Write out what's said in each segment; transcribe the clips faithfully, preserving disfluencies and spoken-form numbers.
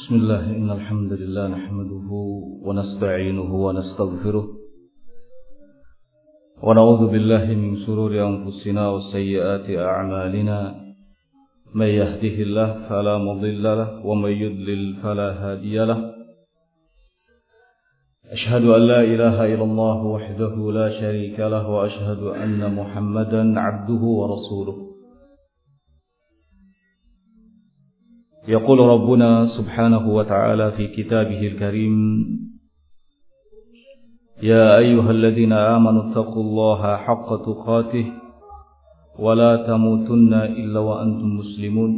بسم الله إن الحمد لله نحمده ونستعينه ونستغفره ونعوذ بالله من شرور أنفسنا وسيئات أعمالنا من يهده الله فلا مضل له ومن يضلل فلا هادي له أشهد أن لا إله إلا الله وحده لا شريك له وأشهد أن محمدا عبده ورسوله يقول ربنا سبحانه وتعالى في كتابه الكريم يا أيها الذين آمنوا اتقوا الله حق تقاته ولا تموتن إلا وأنتم مسلمون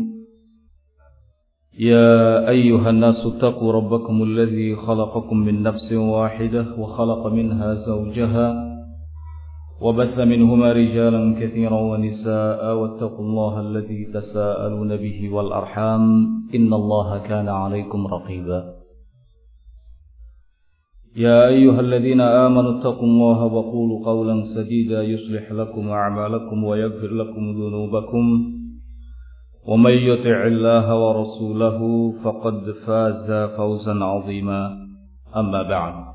يا أيها الناس اتقوا ربكم الذي خلقكم من نفس واحدة وخلق منها زوجها وبث منهما رجالا كثيرا ونساء واتقوا الله الذي تساءلون به والأرحام إن الله كان عليكم رقيبا يا أيها الذين آمنوا اتقوا الله وقولوا قولا سديدا يصلح لكم أعمالكم ويغفر لكم ذنوبكم ومن يطع الله ورسوله فقد فاز فوزا عظيما أما بعد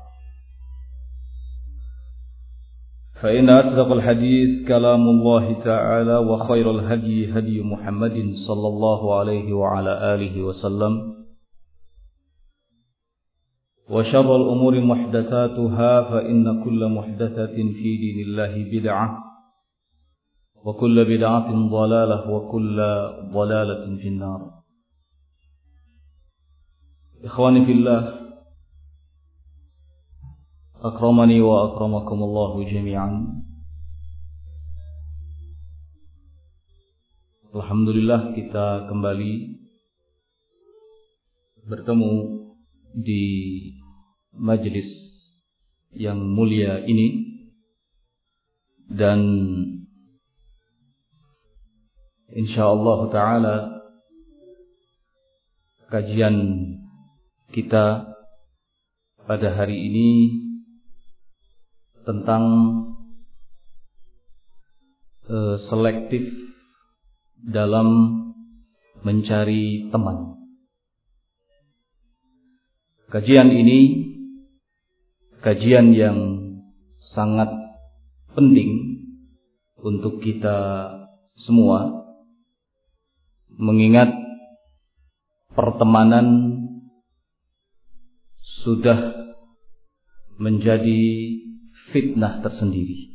فإن أصدق الحديث كلام الله تعالى وخير الهدي هدي محمد صلى الله عليه وعلى آله وسلم وشر الأمور محدثاتها فإن كل محدثة في دين الله بدعة وكل بدعة ضلالة وكل ضلالة في النار. إخواني في الله Akramani wa akramakumullahu jami'an. Alhamdulillah kita kembali bertemu di majelis yang mulia ini dan insyaallah ta'ala kajian kita pada hari ini tentang uh, selektif dalam mencari teman. Kajian ini kajian yang sangat penting untuk kita semua, mengingat pertemanan sudah menjadi fitnah tersendiri.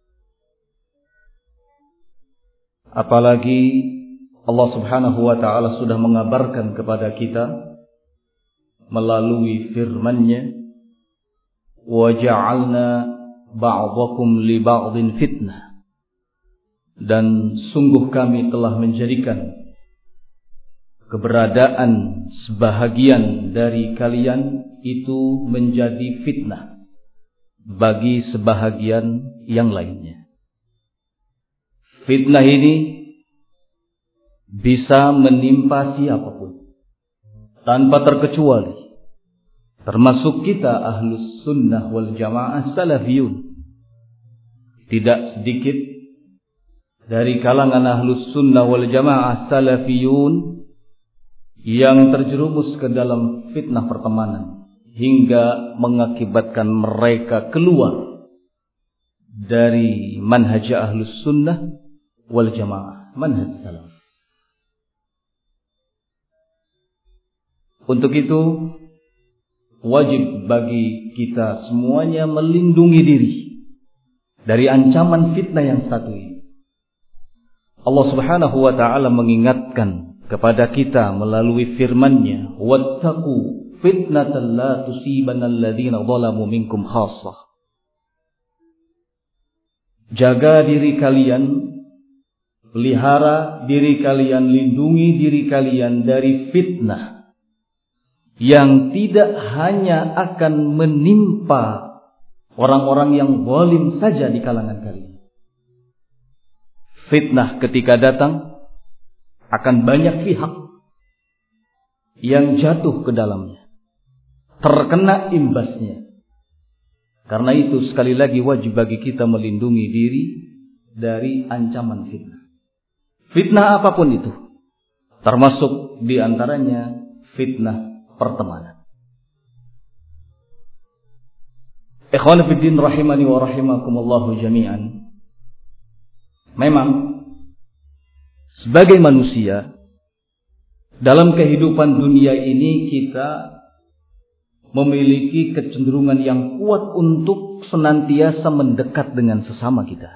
Apalagi Allah Subhanahu wa ta'ala sudah mengabarkan kepada kita melalui firman-Nya, wa ja'alna ba'dakum li ba'din fitnah, dan sungguh kami telah menjadikan keberadaan sebahagian dari kalian itu menjadi fitnah bagi sebahagian yang lainnya. Fitnah ini bisa menimpa siapapun tanpa terkecuali, termasuk kita ahlus sunnah wal jamaah salafiyun. Tidak sedikit dari kalangan ahlus sunnah wal jamaah salafiyun yang terjerumus ke dalam fitnah pertemanan hingga mengakibatkan mereka keluar dari manhaj ahlus sunnah wal jamaah, manhaj salaf. Untuk itu wajib bagi kita semuanya melindungi diri dari ancaman fitnah yang satu ini. Allah Subhanahu wa ta'ala mengingatkan kepada kita melalui firman-Nya, wattaqu fitnatan la tusibanna alladhina zalamu minkum khassah. Jaga diri kalian, pelihara diri kalian, lindungi diri kalian dari fitnah yang tidak hanya akan menimpa orang-orang yang zalim saja di kalangan kalian. Fitnah ketika datang akan banyak pihak yang jatuh ke dalamnya, terkena imbasnya. Karena itu sekali lagi wajib bagi kita melindungi diri dari ancaman fitnah. Fitnah apapun itu, termasuk diantaranya fitnah pertemanan. Ikhwan fiddin rahimani wa rahimakumullahu jami'an. Memang sebagai manusia dalam kehidupan dunia ini kita memiliki kecenderungan yang kuat untuk senantiasa mendekat dengan sesama kita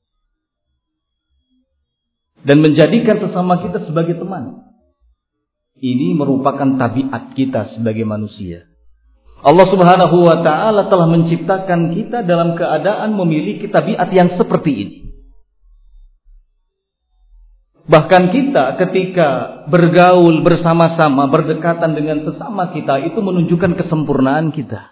dan menjadikan sesama kita sebagai teman. Ini merupakan tabiat kita sebagai manusia. Allah Subhanahu wa ta'ala telah menciptakan kita dalam keadaan memiliki tabiat yang seperti ini. Bahkan kita ketika bergaul bersama-sama, berdekatan dengan sesama kita, itu menunjukkan kesempurnaan kita.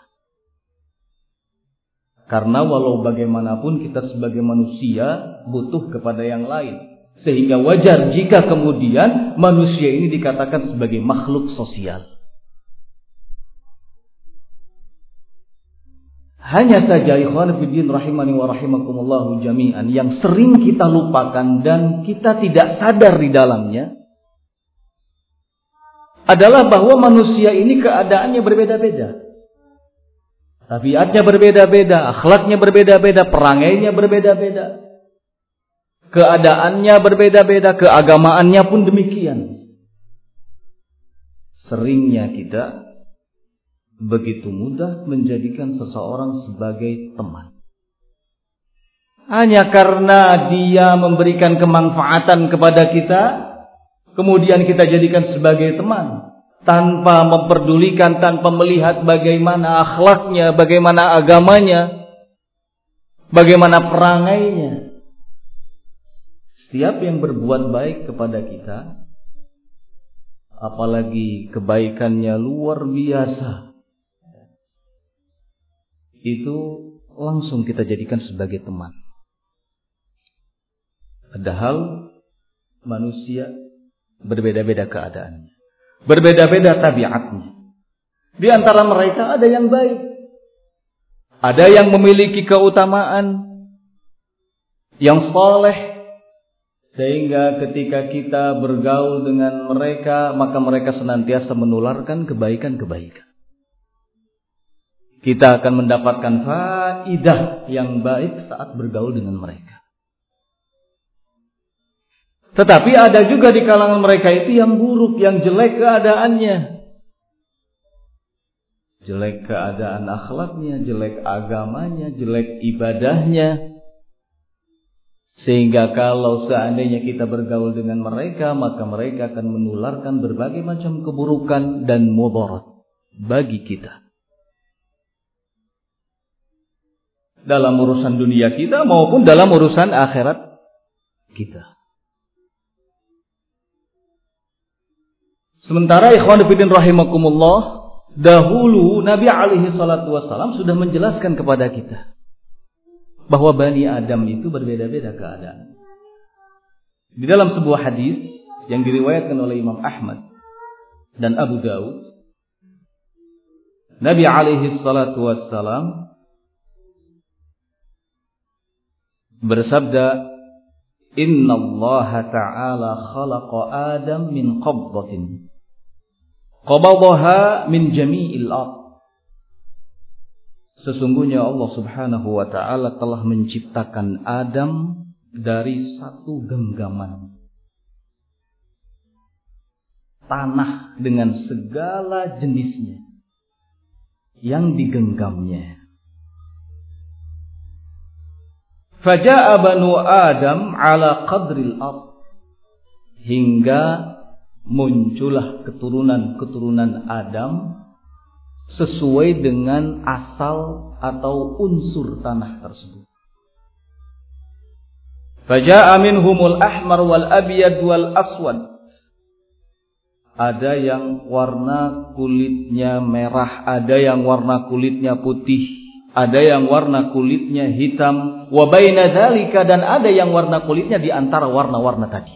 Karena walau bagaimanapun kita sebagai manusia butuh kepada yang lain. Sehingga wajar jika kemudian manusia ini dikatakan sebagai makhluk sosial. Hanya saja ikhwan fiddin rahimani wa rahimakumullahu jami'an, yang sering kita lupakan dan kita tidak sadar di dalamnya adalah bahwa manusia ini keadaannya berbeda-beda. Tabiatnya berbeda-beda, akhlaknya berbeda-beda, perangainya berbeda-beda. Keadaannya berbeda-beda, keagamaannya pun demikian. Seringnya kita begitu mudah menjadikan seseorang sebagai teman. Hanya karena dia memberikan kemanfaatan kepada kita, kemudian kita jadikan sebagai teman. Tanpa memperdulikan, tanpa melihat bagaimana akhlaknya, bagaimana agamanya, bagaimana perangainya. Setiap yang berbuat baik kepada kita, apalagi kebaikannya luar biasa, itu langsung kita jadikan sebagai teman. Padahal manusia berbeda-beda keadaannya, berbeda-beda tabiatnya. Di antara mereka ada yang baik, ada yang memiliki keutamaan, yang saleh, sehingga ketika kita bergaul dengan mereka, maka mereka senantiasa menularkan kebaikan-kebaikan. Kita akan mendapatkan faidah yang baik saat bergaul dengan mereka. Tetapi ada juga di kalangan mereka itu yang buruk, yang jelek keadaannya. Jelek keadaan akhlaknya, jelek agamanya, jelek ibadahnya. Sehingga kalau seandainya kita bergaul dengan mereka, maka mereka akan menularkan berbagai macam keburukan dan mudarat bagi kita. Dalam urusan dunia kita maupun dalam urusan akhirat kita. Sementara ikhwan fillah rahimakumullah, dahulu Nabi alaihi salatu wassalam sudah menjelaskan kepada kita bahwa Bani Adam itu berbeda-beda keadaan. Di dalam sebuah hadis yang diriwayatkan oleh Imam Ahmad dan Abu Daud, Nabi alaihi salatu wassalam bersabda, Inna Allah Ta'ala khalaqa Adam min qabdatin qabadaha min jami'il ard. Sesungguhnya Allah Subhanahu wa Ta'ala telah menciptakan Adam dari satu genggaman tanah dengan segala jenisnya yang digenggamnya. Faja'a banu Adam ala qadril ard, hingga muncullah keturunan-keturunan Adam sesuai dengan asal atau unsur tanah tersebut. Faja'a minhumul ahmar wal abyad wal aswad. Ada yang warna kulitnya merah, ada yang warna kulitnya putih, ada yang warna kulitnya hitam, wa baina dzalika, dan ada yang warna kulitnya di antara warna-warna tadi.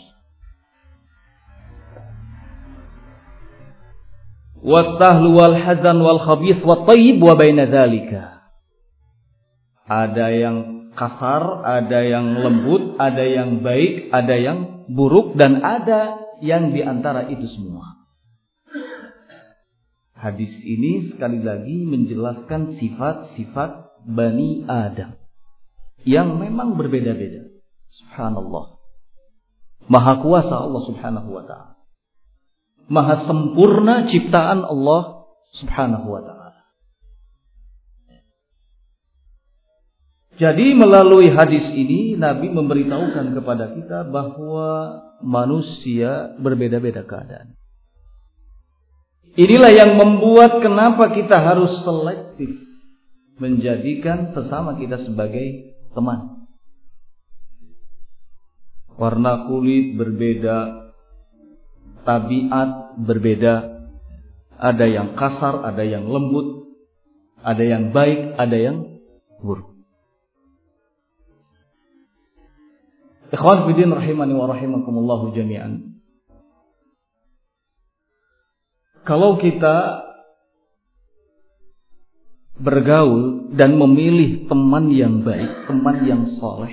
Wasahlu wal hazan wal khabith wat thayyib wa baina dzalika. Ada yang kasar, ada yang lembut, ada yang baik, ada yang buruk, dan ada yang di antara itu semua. Hadis ini sekali lagi menjelaskan sifat-sifat Bani Adam yang memang berbeda-beda. Subhanallah. Maha kuasa Allah Subhanahu wa ta'ala. Maha sempurna ciptaan Allah Subhanahu wa ta'ala. Jadi melalui hadis ini Nabi memberitahukan kepada kita bahwa manusia berbeda-beda keadaan. Inilah yang membuat kenapa kita harus selektif menjadikan sesama kita sebagai teman. Warna kulit berbeda, tabiat berbeda, ada yang kasar, ada yang lembut, ada yang baik, ada yang buruk. Ikhwan fillah rahimani wa rahimakumullah jami'an. Kalau kita bergaul dan memilih teman yang baik, teman yang soleh,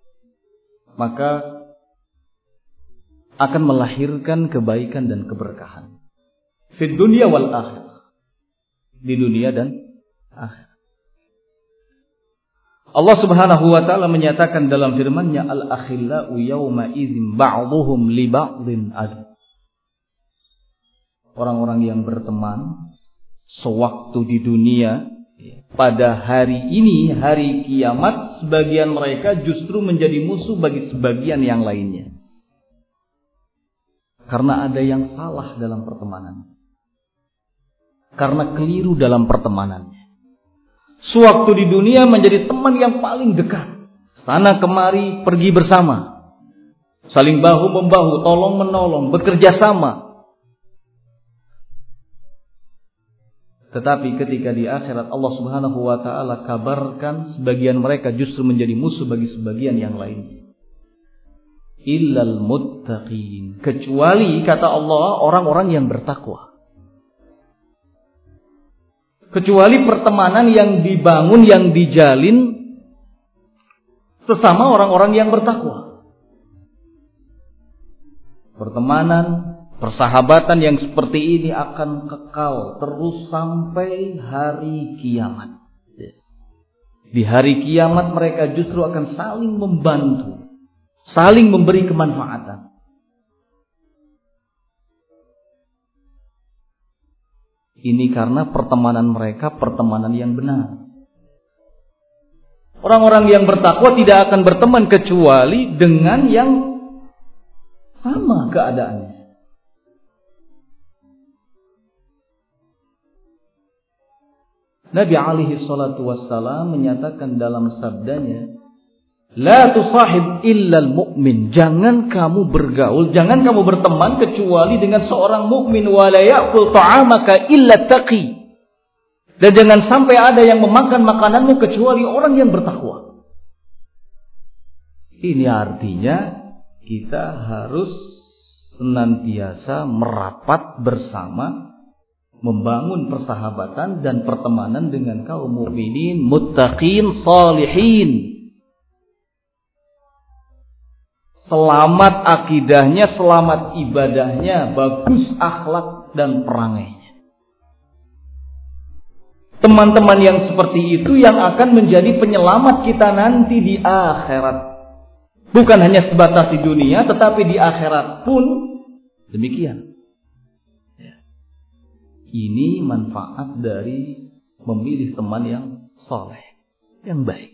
maka akan melahirkan kebaikan dan keberkahan. Di dunia wal akhirah. Di dunia dan akhirah. Allah Subhanahu wa ta'ala menyatakan dalam firman-Nya, al-akhillau yawma idzin ba'dhuhum li ba'dhin adu. Orang-orang yang berteman sewaktu di dunia, pada hari ini, hari kiamat, sebagian mereka justru menjadi musuh bagi sebagian yang lainnya. Karena ada yang salah dalam pertemanan. Karena keliru dalam pertemanannya. Sewaktu di dunia menjadi teman yang paling dekat. Sana kemari pergi bersama. Saling bahu-membahu, tolong-menolong, bekerja sama. Tetapi ketika di akhirat Allah Subhanahu wa ta'ala kabarkan sebagian mereka justru menjadi musuh bagi sebagian yang lain. Illal muttaqin. Kecuali kata Allah orang-orang yang bertakwa. Kecuali pertemanan yang dibangun, yang dijalin sesama orang-orang yang bertakwa. Pertemanan, persahabatan yang seperti ini akan kekal terus sampai hari kiamat. Di hari kiamat mereka justru akan saling membantu, saling memberi kemanfaatan. Ini karena pertemanan mereka pertemanan yang benar. Orang-orang yang bertakwa tidak akan berteman kecuali dengan yang sama keadaannya. Nabi alaihi salatu wassalam menyatakan dalam sabdanya, la tusahib illal mu'min. Jangan kamu bergaul, jangan kamu berteman kecuali dengan seorang mukmin. Wa la ya'kul ta'amaka illa taqi. Dan jangan sampai ada yang memakan makananmu kecuali orang yang bertakwa. Ini artinya kita harus senantiasa merapat bersama, membangun persahabatan dan pertemanan dengan kaum mukminin, muttaqin, salihin. Selamat akidahnya, selamat ibadahnya, bagus akhlak dan perangainya. Teman-teman yang seperti itu yang akan menjadi penyelamat kita nanti di akhirat. Bukan hanya sebatas di dunia, tetapi di akhirat pun demikian. Ini manfaat dari memilih teman yang soleh, yang baik.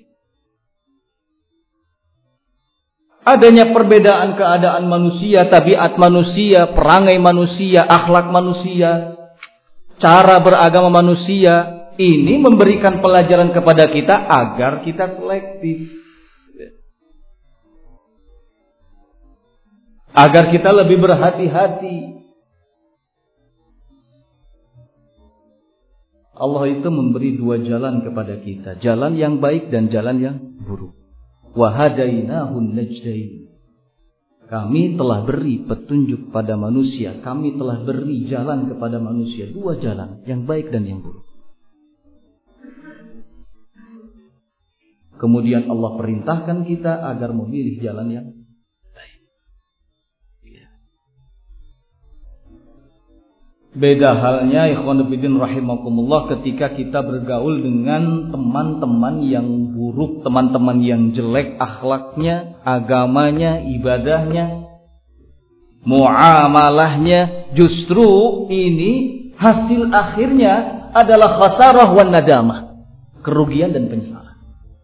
Adanya perbedaan keadaan manusia, tabiat manusia, perangai manusia, akhlak manusia, cara beragama manusia, ini memberikan pelajaran kepada kita agar kita selektif. Agar kita lebih berhati-hati. Allah itu memberi dua jalan kepada kita, jalan yang baik dan jalan yang buruk. Wa hadainahun najdain. Kami telah beri petunjuk pada manusia, kami telah beri jalan kepada manusia, dua jalan, yang baik dan yang buruk. Kemudian Allah perintahkan kita agar memilih jalan yang baik. Beda halnya ikhwan fillah rahimakumullah ketika kita bergaul dengan teman-teman yang buruk, teman-teman yang jelek akhlaknya, agamanya, ibadahnya, muamalahnya. Justru ini hasil akhirnya adalah khasarah wan nadamah, kerugian dan penyesalan.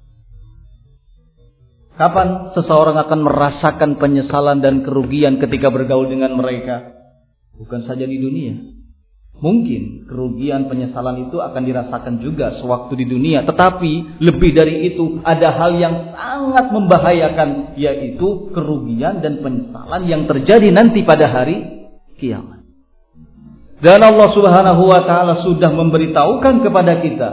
Kapan seseorang akan merasakan penyesalan dan kerugian ketika bergaul dengan mereka? Bukan saja di dunia. Mungkin kerugian penyesalan itu akan dirasakan juga sewaktu di dunia. Tetapi lebih dari itu ada hal yang sangat membahayakan, yaitu kerugian dan penyesalan yang terjadi nanti pada hari kiamat. Dan Allah Subhanahu wa ta'ala sudah memberitahukan kepada kita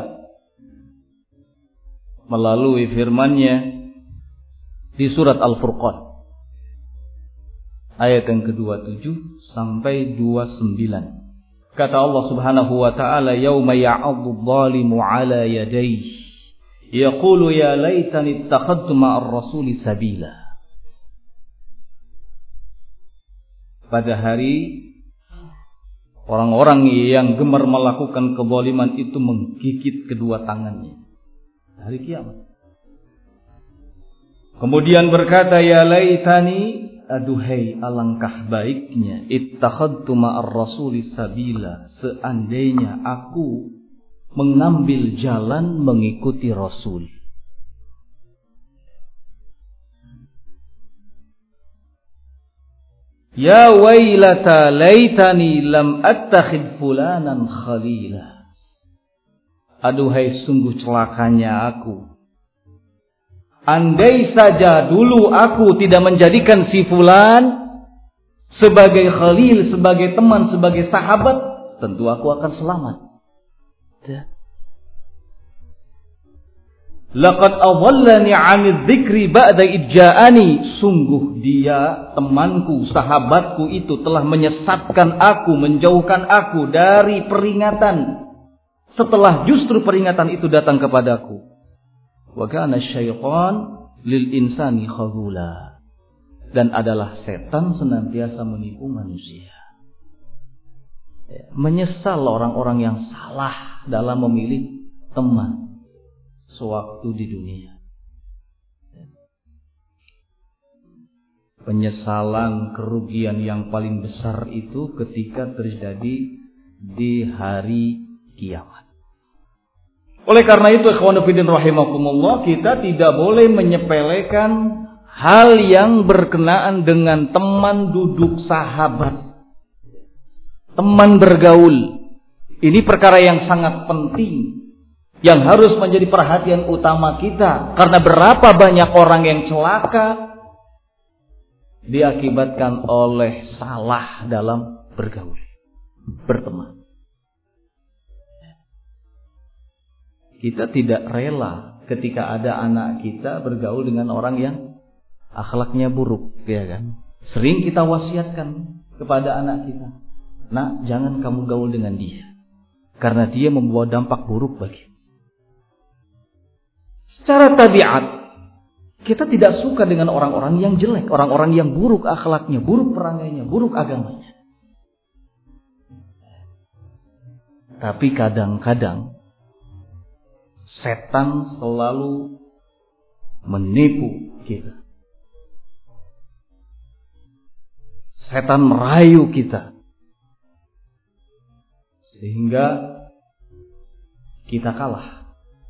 melalui firman-Nya di surat Al-Furqan ayat yang kedua puluh tujuh sampai dua puluh sembilan. Kata Allah Subhanahu wa ta'ala, "Yauma ya'addu adh-dhalimu 'ala yadayhi yaqulu ya laitani ittakhadtu ma'ar rasuli sabila." Pada hari orang-orang yang gemar melakukan kezaliman itu menggigit kedua tangannya. Hari kiamat. Kemudian berkata, "Ya laitani, aduhai alangkah baiknya, ittakhadtu ma'ar rasuli sabila, seandainya aku mengambil jalan mengikuti Rasul." Ya wailata laitani lam attakhid fulanan khalila. Aduhai sungguh celakanya aku, andai saja dulu aku tidak menjadikan si fulan sebagai khalil, sebagai teman, sebagai sahabat, tentu aku akan selamat. Laqad adallani 'anil dzikri ba'da idja'ani. Sungguh dia, temanku, sahabatku itu telah menyesatkan aku, menjauhkan aku dari peringatan setelah justru peringatan itu datang kepadaku. Wa kana syaitan lil insani khazula. Dan adalah setan senantiasa menipu manusia. Menyesal orang-orang yang salah dalam memilih teman sewaktu di dunia. Penyesalan, kerugian yang paling besar itu ketika terjadi di hari kiamat. Oleh karena itu, ikhwan fillah rahimakumullah, kita tidak boleh menyepelekan hal yang berkenaan dengan teman duduk sahabat, teman bergaul. Ini perkara yang sangat penting, yang harus menjadi perhatian utama kita. Karena berapa banyak orang yang celaka diakibatkan oleh salah dalam bergaul, berteman. Kita tidak rela ketika ada anak kita bergaul dengan orang yang akhlaknya buruk, ya kan? Sering kita wasiatkan kepada anak kita, "Nak, jangan kamu gaul dengan dia, karena dia membawa dampak buruk bagi." Secara tabiat, kita tidak suka dengan orang-orang yang jelek, orang-orang yang buruk akhlaknya, buruk perangainya, buruk agamanya. Tapi kadang-kadang setan selalu menipu kita. Setan merayu kita, sehingga kita kalah.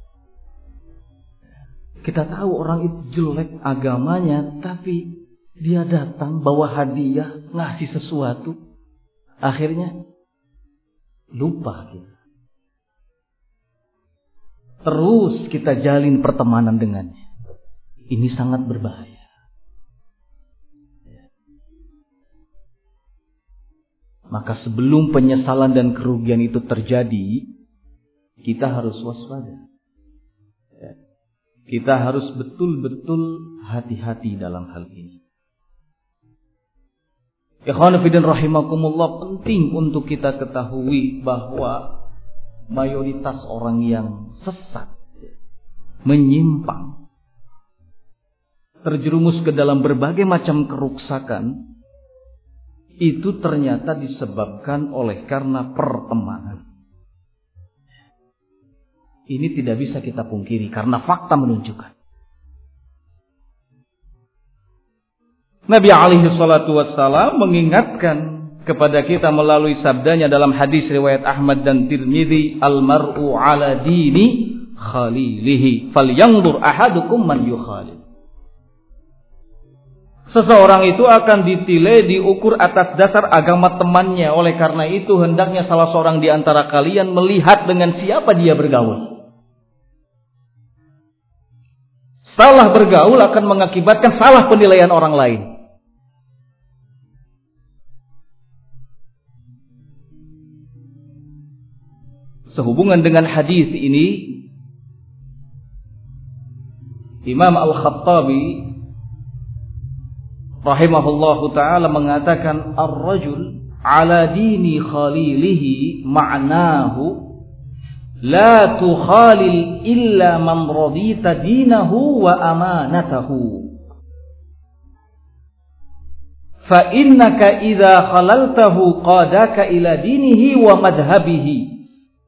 Kita tahu orang itu jelek agamanya, tapi dia datang bawa hadiah, ngasih sesuatu. Akhirnya lupa kita. Terus kita jalin pertemanan dengannya. Ini sangat berbahaya. Maka sebelum penyesalan dan kerugian itu terjadi, kita harus waspada. Kita harus betul-betul hati-hati dalam hal ini. Ikhwan fillah rahimakumullah, penting untuk kita ketahui bahwa mayoritas orang yang sesat, menyimpang, terjerumus ke dalam berbagai macam keruksakan, itu ternyata disebabkan oleh karena pertemanan. Ini tidak bisa kita pungkiri karena fakta menunjukkan. Nabi alaihi salatu wassalam mengingatkan kepada kita melalui sabdanya dalam hadis riwayat Ahmad dan Tirmidzi, al-mar'u ala dini khalilihi falyanzur ahadukum man yukhalil. Seseorang itu akan ditilai, diukur atas dasar agama temannya. Oleh karena itu hendaknya salah seorang di antara kalian melihat dengan siapa dia bergaul. Salah bergaul akan mengakibatkan salah penilaian orang lain. Sehubungan dengan hadis ini, Imam Al-Khattabi rahimahullahu ta'ala mengatakan, ar-rajul ala dini khalilihi ma'nahu la tukhalil illa man radita dinahu wa amanatahu. Fa innaka idza khalaltahu qadaka ila dinihi wa madhhabihi.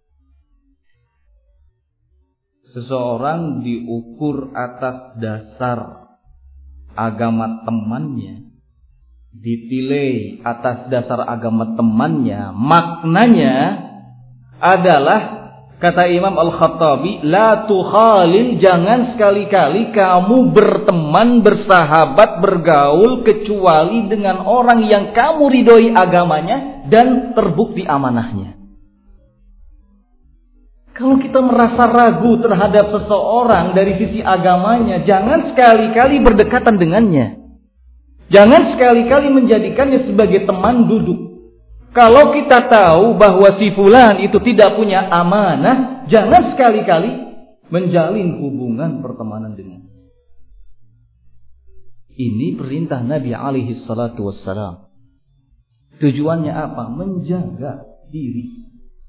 Seseorang diukur atas dasar agama temannya, ditilai atas dasar agama temannya. Maknanya adalah, kata Imam Al-Khattabi, la tukhalil, jangan sekali-kali kamu berteman, bersahabat, bergaul kecuali dengan orang yang kamu ridhoi agamanya dan terbukti amanahnya. Kalau kita merasa ragu terhadap seseorang dari sisi agamanya, jangan sekali-kali berdekatan dengannya. Jangan sekali-kali menjadikannya sebagai teman duduk. Kalau kita tahu bahwa si fulan itu tidak punya amanah, jangan sekali-kali menjalin hubungan pertemanan dengannya. Ini perintah Nabi alaihi salatu wassalam. Tujuannya apa? Menjaga diri.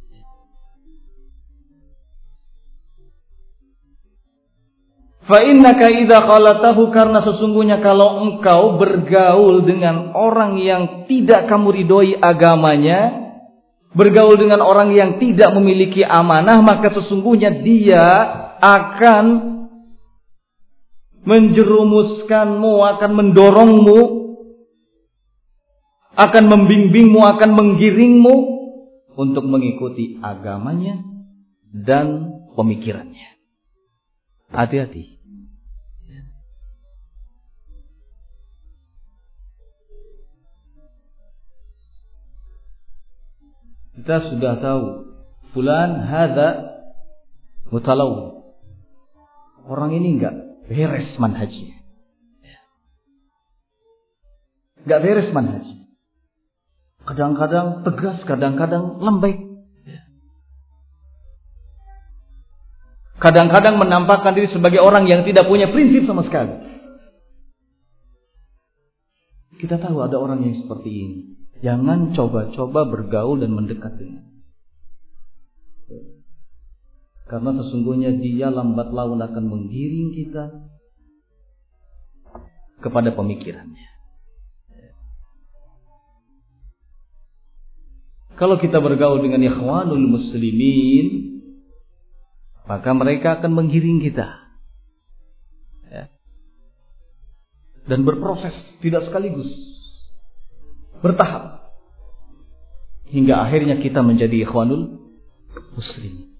Fa innaka idza khalatahu, karena sesungguhnya kalau engkau bergaul dengan orang yang tidak kamu ridhoi agamanya, bergaul dengan orang yang tidak memiliki amanah, maka sesungguhnya dia akan menjerumuskanmu, akan mendorongmu, akan membimbingmu, akan menggiringmu untuk mengikuti agamanya dan pemikirannya. Hati-hati. Kita sudah tahu fulan hadza mutalawwi. Orang ini enggak beres manhajnya. Enggak beres manhajnya. Kadang-kadang tegas, kadang-kadang lembek. Kadang-kadang menampakkan diri sebagai orang yang tidak punya prinsip sama sekali. Kita tahu ada orang yang seperti ini. Jangan coba-coba bergaul dan mendekat dengan. Karena sesungguhnya dia lambat laun akan menggiring kita kepada pemikirannya. Kalau kita bergaul dengan ikhwanul muslimin, maka mereka akan menggiring kita. Dan berproses, tidak sekaligus. Bertahap. Hingga akhirnya kita menjadi ikhwanul muslim.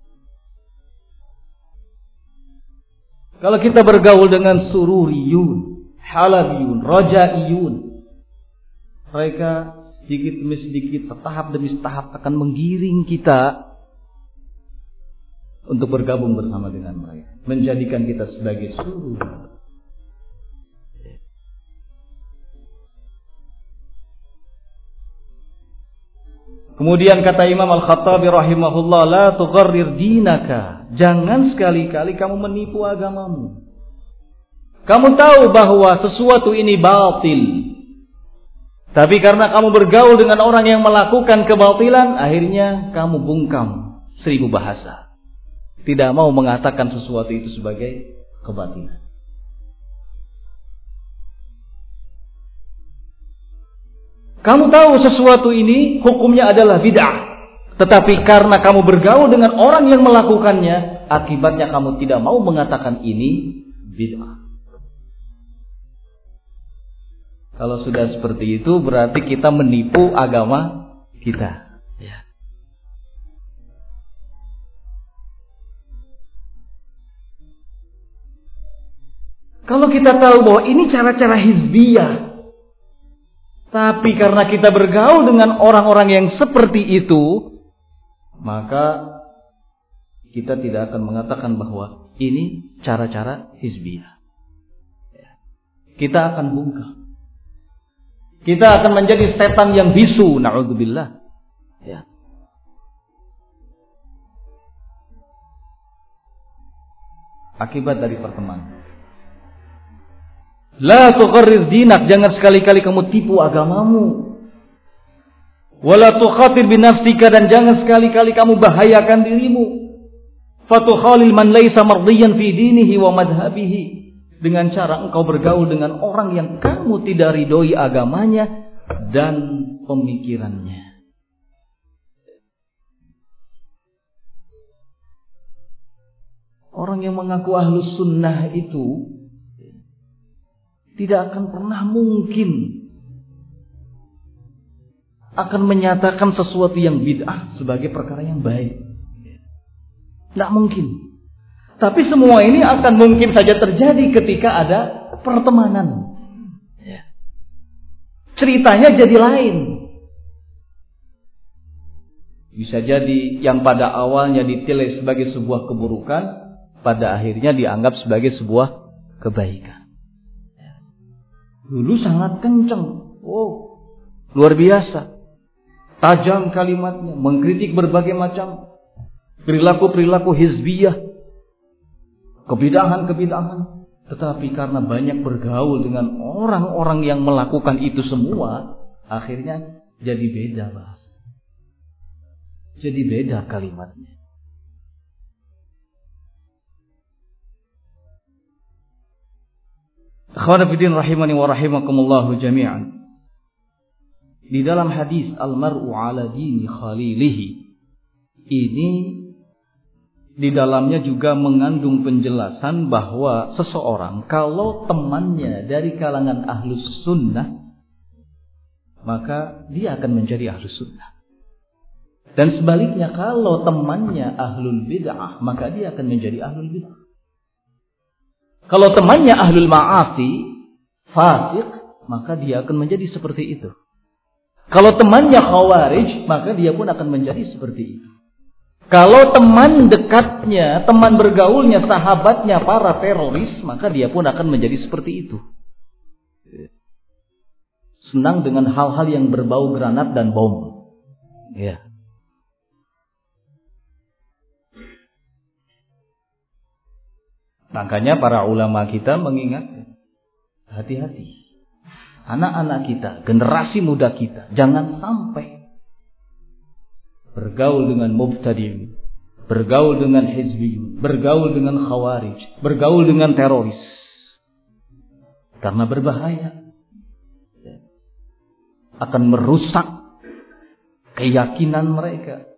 Kalau kita bergaul dengan sururiyun, halabiyun, rajaiyun, mereka sedikit demi sedikit, setahap demi setahap akan menggiring kita untuk bergabung bersama dengan mereka, menjadikan kita sebagai surur. Kemudian kata Imam Al-Khattabi rahimahullah, la tugharrir dinaka. Jangan sekali-kali kamu menipu agamamu. Kamu tahu bahwa sesuatu ini batil. Tapi karena kamu bergaul dengan orang yang melakukan kebatilan, akhirnya kamu bungkam seribu bahasa. Tidak mau mengatakan sesuatu itu sebagai kebatilan. Kamu tahu sesuatu ini hukumnya adalah bid'ah. Tetapi karena kamu bergaul dengan orang yang melakukannya, akibatnya kamu tidak mau mengatakan ini bid'ah. Kalau sudah seperti itu berarti kita menipu agama kita. Ya. Kalau kita tahu bahwa ini cara-cara hizbiyah, tapi karena kita bergaul dengan orang-orang yang seperti itu, maka kita tidak akan mengatakan bahwa ini cara-cara hizbiyah. Kita akan bungkam. Kita akan menjadi setan yang bisu, na'udzubillah. Ya. Akibat dari pertemanan. La tuqarrir dinak, jangan sekali-kali kamu tipu agamamu. Wala tukhatir binafsika, dan jangan sekali-kali kamu bahayakan dirimu. Fatukhalil man laysa mardiyan fi dinihi wa madhhabihi, dengan cara engkau bergaul dengan orang yang kamu tidak ridhoi agamanya dan pemikirannya. Orang yang mengaku ahlus sunnah itu tidak akan pernah mungkin akan menyatakan sesuatu yang bid'ah sebagai perkara yang baik. Tidak mungkin. Tapi semua ini akan mungkin saja terjadi ketika ada pertemanan. Ceritanya jadi lain. Bisa jadi yang pada awalnya ditilai sebagai sebuah keburukan, pada akhirnya dianggap sebagai sebuah kebaikan. Dulu sangat kencang. Oh, luar biasa. Tajam kalimatnya, mengkritik berbagai macam perilaku-perilaku hizbiyah, kebidahan-kebidahan. Tetapi karena banyak bergaul dengan orang-orang yang melakukan itu semua, akhirnya jadi beda bahasa. Jadi beda kalimatnya. Akhwana fiddin rahimani wa rahimakumullahu jami'an. Di dalam hadis al-mar'u ala dini khalilihi, ini di dalamnya juga mengandung penjelasan bahwa seseorang kalau temannya dari kalangan ahlus sunnah, maka dia akan menjadi ahlus sunnah. Dan sebaliknya kalau temannya ahlul bid'ah, maka dia akan menjadi ahlul bid'ah. Kalau temannya ahlul ma'asi, fasik, maka dia akan menjadi seperti itu. Kalau temannya khawarij, maka dia pun akan menjadi seperti itu. Kalau teman dekatnya, teman bergaulnya, sahabatnya para teroris, maka dia pun akan menjadi seperti itu. Senang dengan hal-hal yang berbau granat dan bom. Ya. Makanya para ulama kita mengingatkan, hati-hati. Anak-anak kita, generasi muda kita, jangan sampai bergaul dengan mubtadi', bergaul dengan hizbi, bergaul dengan khawarij, bergaul dengan teroris. Karena berbahaya. Akan merusak keyakinan mereka.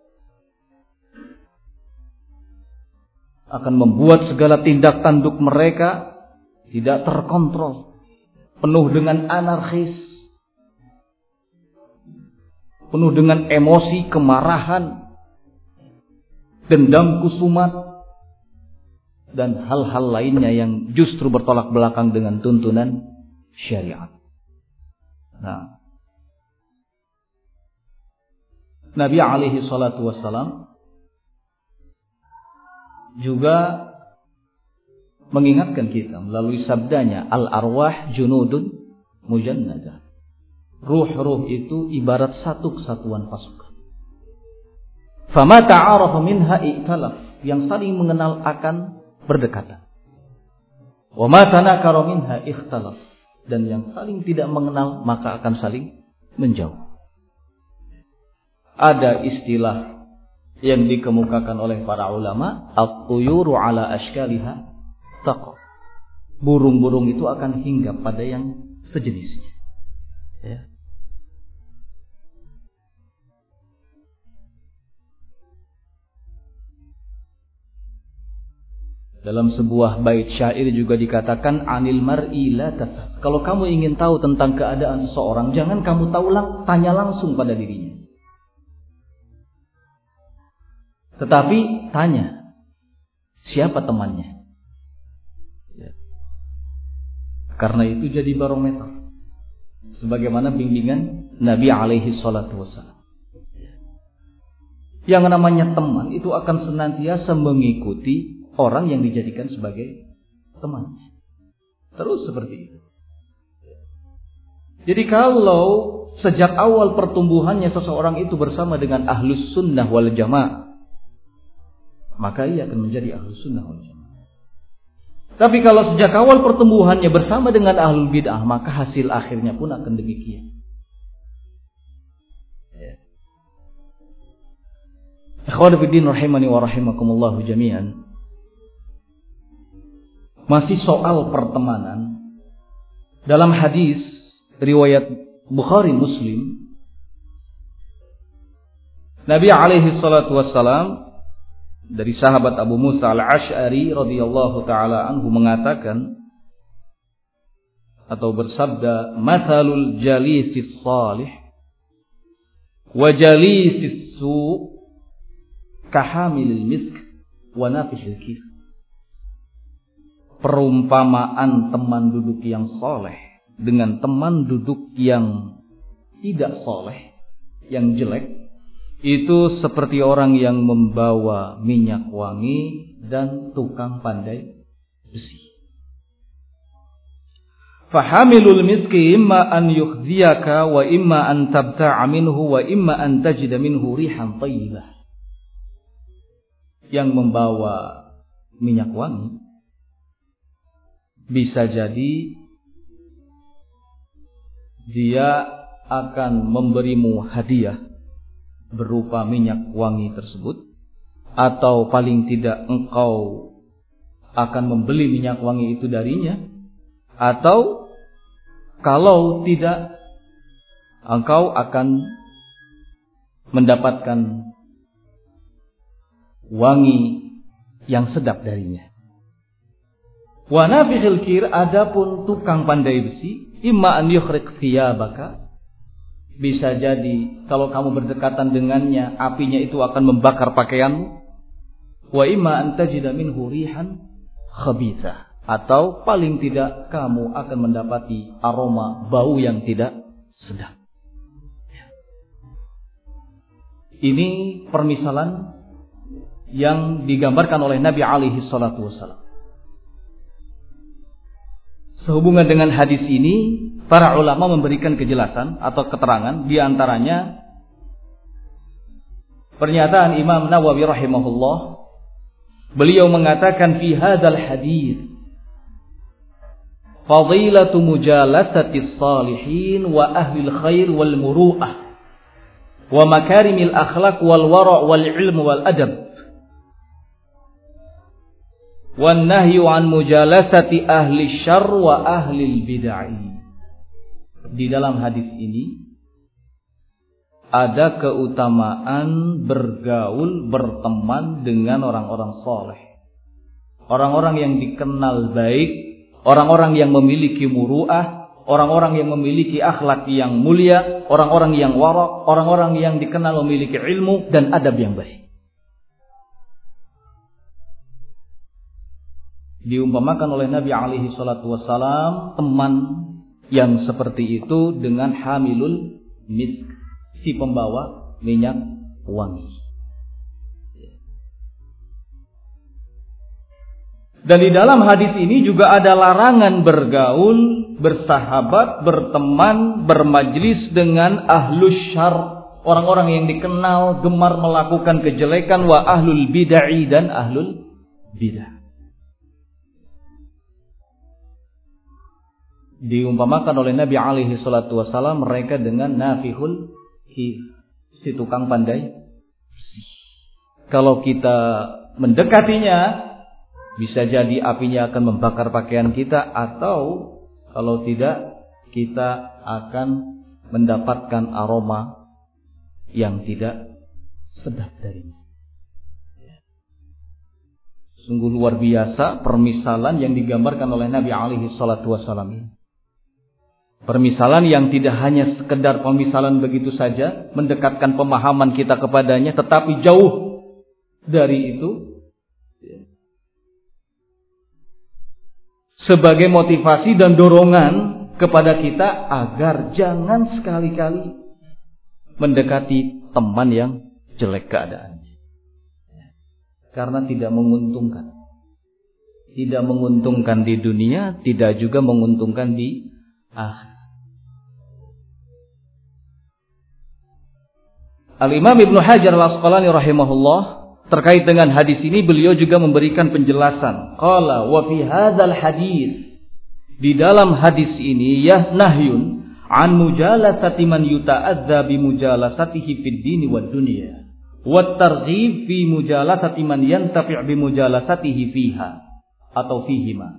Akan membuat segala tindak tanduk mereka tidak terkontrol, penuh dengan anarkis, penuh dengan emosi, kemarahan, dendam kusumat, dan hal-hal lainnya yang justru bertolak belakang dengan tuntunan syariat. Nah, Nabi alaihi salatu wassalam juga mengingatkan kita melalui sabdanya, al-arwah junudun mujannadah. Ruh-ruh itu ibarat satu kesatuan pasukan. Fama ta'arafa minha i'talaf, yang saling mengenal akan berdekatan. Wa ma tanakara minha ikhtalaf, dan yang saling tidak mengenal maka akan saling menjauh. Ada istilah yang dikemukakan oleh para ulama, at-tuyuru ala ashkaliha taqo. Burung-burung itu akan hinggap pada yang sejenisnya. Ya. Dalam sebuah bait syair juga dikatakan anil mar'i la tasal. Kalau kamu ingin tahu tentang keadaan seseorang, jangan kamu tahu lang, tanya langsung pada dirinya. Tetapi tanya, siapa temannya? Ya. Karena itu jadi barometer. Sebagaimana bimbingan Nabi alaihi salatu wassalam. Yang namanya teman itu akan senantiasa mengikuti orang yang dijadikan sebagai teman. Terus seperti itu. Jadi kalau sejak awal pertumbuhannya seseorang itu bersama dengan ahlus sunnah wal jamaah, maka ia akan menjadi ahlus sunnah wal jamaah. Tapi kalau sejak awal pertumbuhannya bersama dengan ahlul bid'ah, maka hasil akhirnya pun akan demikian. Ikhwan fillah rahimani wa rahimakumullah jami'an. Masih soal pertemanan. Dalam hadis riwayat Bukhari Muslim, Nabi alaihi salatu wassalam dari sahabat Abu Musa al-Ash'ari radhiyallahu taala anhu mengatakan atau bersabda, "Mathalul jalisis salih wa jalisis su' kahamilil misk wa nafihil kir." Perumpamaan teman duduk yang soleh dengan teman duduk yang tidak soleh, yang jelek, itu seperti orang yang membawa minyak wangi dan tukang pandai besi. Fahamilul miski imma an yukhziyaka wa imma an tabta'a minhu wa imma an tajida minhu rihan thayyibah. Yang membawa minyak wangi bisa jadi dia akan memberimu hadiah berupa minyak wangi tersebut, atau paling tidak engkau akan membeli minyak wangi itu darinya, atau kalau tidak engkau akan mendapatkan wangi yang sedap darinya. Wa nafihil kir, adapun tukang pandai besi, imma an yukhriq thiyabaka, bisa jadi kalau kamu berdekatan dengannya, apinya itu akan membakar pakaianmu. Wa imma an tajida minhu rihan khabithah, atau paling tidak kamu akan mendapati aroma bau yang tidak sedap. Ini permisalan yang digambarkan oleh Nabi alaihi salatu wassalam. Sehubungan dengan hadis ini, para ulama memberikan kejelasan atau keterangan, di antaranya pernyataan Imam Nawawi rahimahullah. Beliau mengatakan fi hadzal hadis fadilatu mujalasati salihin wa ahlil khair wal muru'ah wa makarimil akhlaq wal wara' wal ilm wal adab wan nahyu an mujalasati ahli syarr wa ahli bid'ah. Di dalam hadis ini ada keutamaan bergaul, berteman dengan orang-orang soleh, orang-orang yang dikenal baik, orang-orang yang memiliki muru'ah, orang-orang yang memiliki akhlak yang mulia, orang-orang yang wara', orang-orang yang dikenal memiliki ilmu dan adab yang baik. Diumpamakan oleh Nabi alaihi salatu wassalam teman yang seperti itu dengan hamilul misk, si pembawa minyak wangi. Dan di dalam hadis ini juga ada larangan bergaul, bersahabat, berteman, bermajlis dengan ahlus syarr, orang-orang yang dikenal gemar melakukan kejelekan, wa ahlul bid'ah dan ahlul bid'ah. Diumpamakan oleh Nabi alaihi salatu wassalam mereka dengan nafihul kir, si tukang pandai besi. Kalau kita mendekatinya, bisa jadi apinya akan membakar pakaian kita, atau kalau tidak, kita akan mendapatkan aroma yang tidak sedap darinya. Sungguh luar biasa permisalan yang digambarkan oleh Nabi alaihi salatu wassalam ini. Permisalan yang tidak hanya sekedar permisalan begitu saja, mendekatkan pemahaman kita kepadanya, tetapi jauh dari itu, sebagai motivasi dan dorongan kepada kita agar jangan sekali-kali mendekati teman yang jelek keadaannya. Karena tidak menguntungkan. Tidak menguntungkan di dunia, tidak juga menguntungkan di akhirat. Al-Imam Ibnu Hajar Al-Asqalani rahimahullah terkait dengan hadis ini, beliau juga memberikan penjelasan. Qala wa fi hadzal hadis, di dalam hadis ini ya nahyun an mujalasati man yuta'adza bi mujalasatihi fid dini wad dunya. Wa targhib fi mujalasati man yantafi' bi mujalasatihi fiha atau fihima.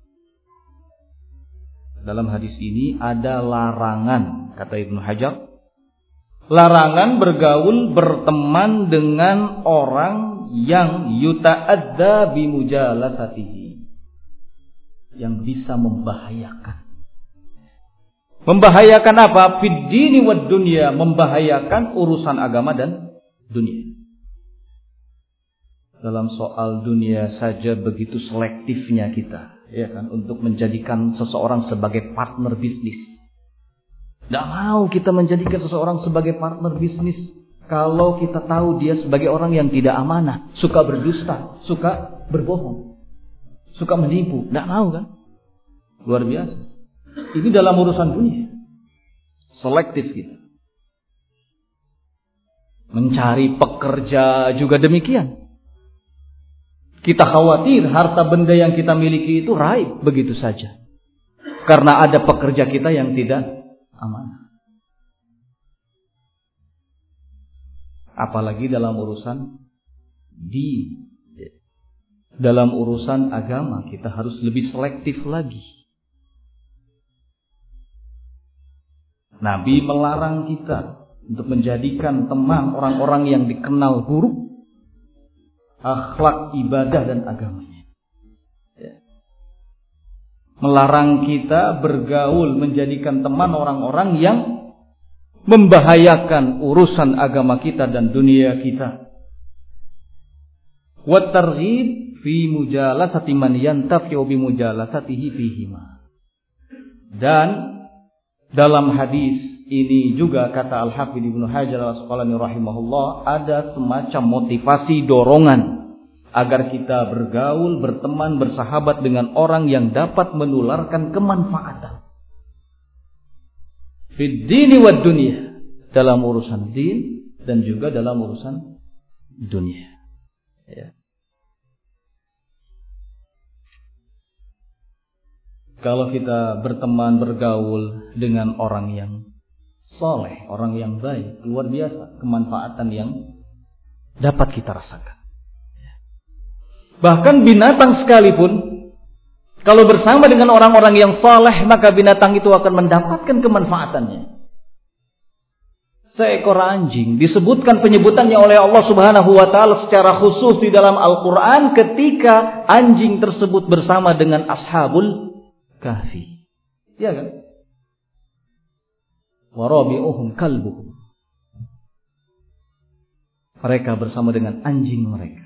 Dalam hadis ini ada larangan, kata Ibnu Hajar, larangan bergaul berteman dengan orang yang yuta'adza bi mujalasatihi, yang bisa membahayakan. Membahayakan apa? Fid dini wad dunya, membahayakan urusan agama dan dunia. Dalam soal dunia saja begitu selektifnya kita, ya kan, untuk menjadikan seseorang sebagai partner bisnis. Tidak mau kita menjadikan seseorang sebagai partner bisnis kalau kita tahu dia sebagai orang yang tidak amanah, suka berdusta, suka berbohong, suka menipu. Tidak mau kan? Luar biasa. Ini dalam urusan dunia. Selektif kita. Mencari pekerja juga demikian. Kita khawatir harta benda yang kita miliki itu raib begitu saja. Karena ada pekerja kita yang tidak amanah. Apalagi dalam urusan di dalam urusan agama kita harus lebih selektif lagi. Nabi melarang kita untuk menjadikan teman orang-orang yang dikenal buruk akhlak, ibadah dan agamanya. Ya. Melarang kita bergaul, menjadikan teman orang-orang yang membahayakan urusan agama kita dan dunia kita. Wa targhib fi mujalasati man yantafi'u bi mujalasatihi fihima. Dan dalam hadis ini juga kata Al-Hafidz Ibnu Hajar Al-Asqalani rahimahullah, ada semacam motivasi dorongan agar kita bergaul, berteman, bersahabat dengan orang yang dapat menularkan kemanfaatan fid dini wad dunya, dalam urusan din dan juga dalam urusan dunia. Ya. Kalau kita berteman, bergaul dengan orang yang soleh, orang yang baik, luar biasa kemanfaatan yang dapat kita rasakan. Bahkan binatang sekalipun, kalau bersama dengan orang-orang yang soleh, maka binatang itu akan mendapatkan kemanfaatannya. Seekor anjing disebutkan penyebutannya oleh Allah Subhanahu wa taala secara khusus di dalam Al-Qur'an ketika anjing tersebut bersama dengan ashabul kahfi. Ya kan? Warabi'uhum kalbuhum. Mereka bersama dengan anjing mereka.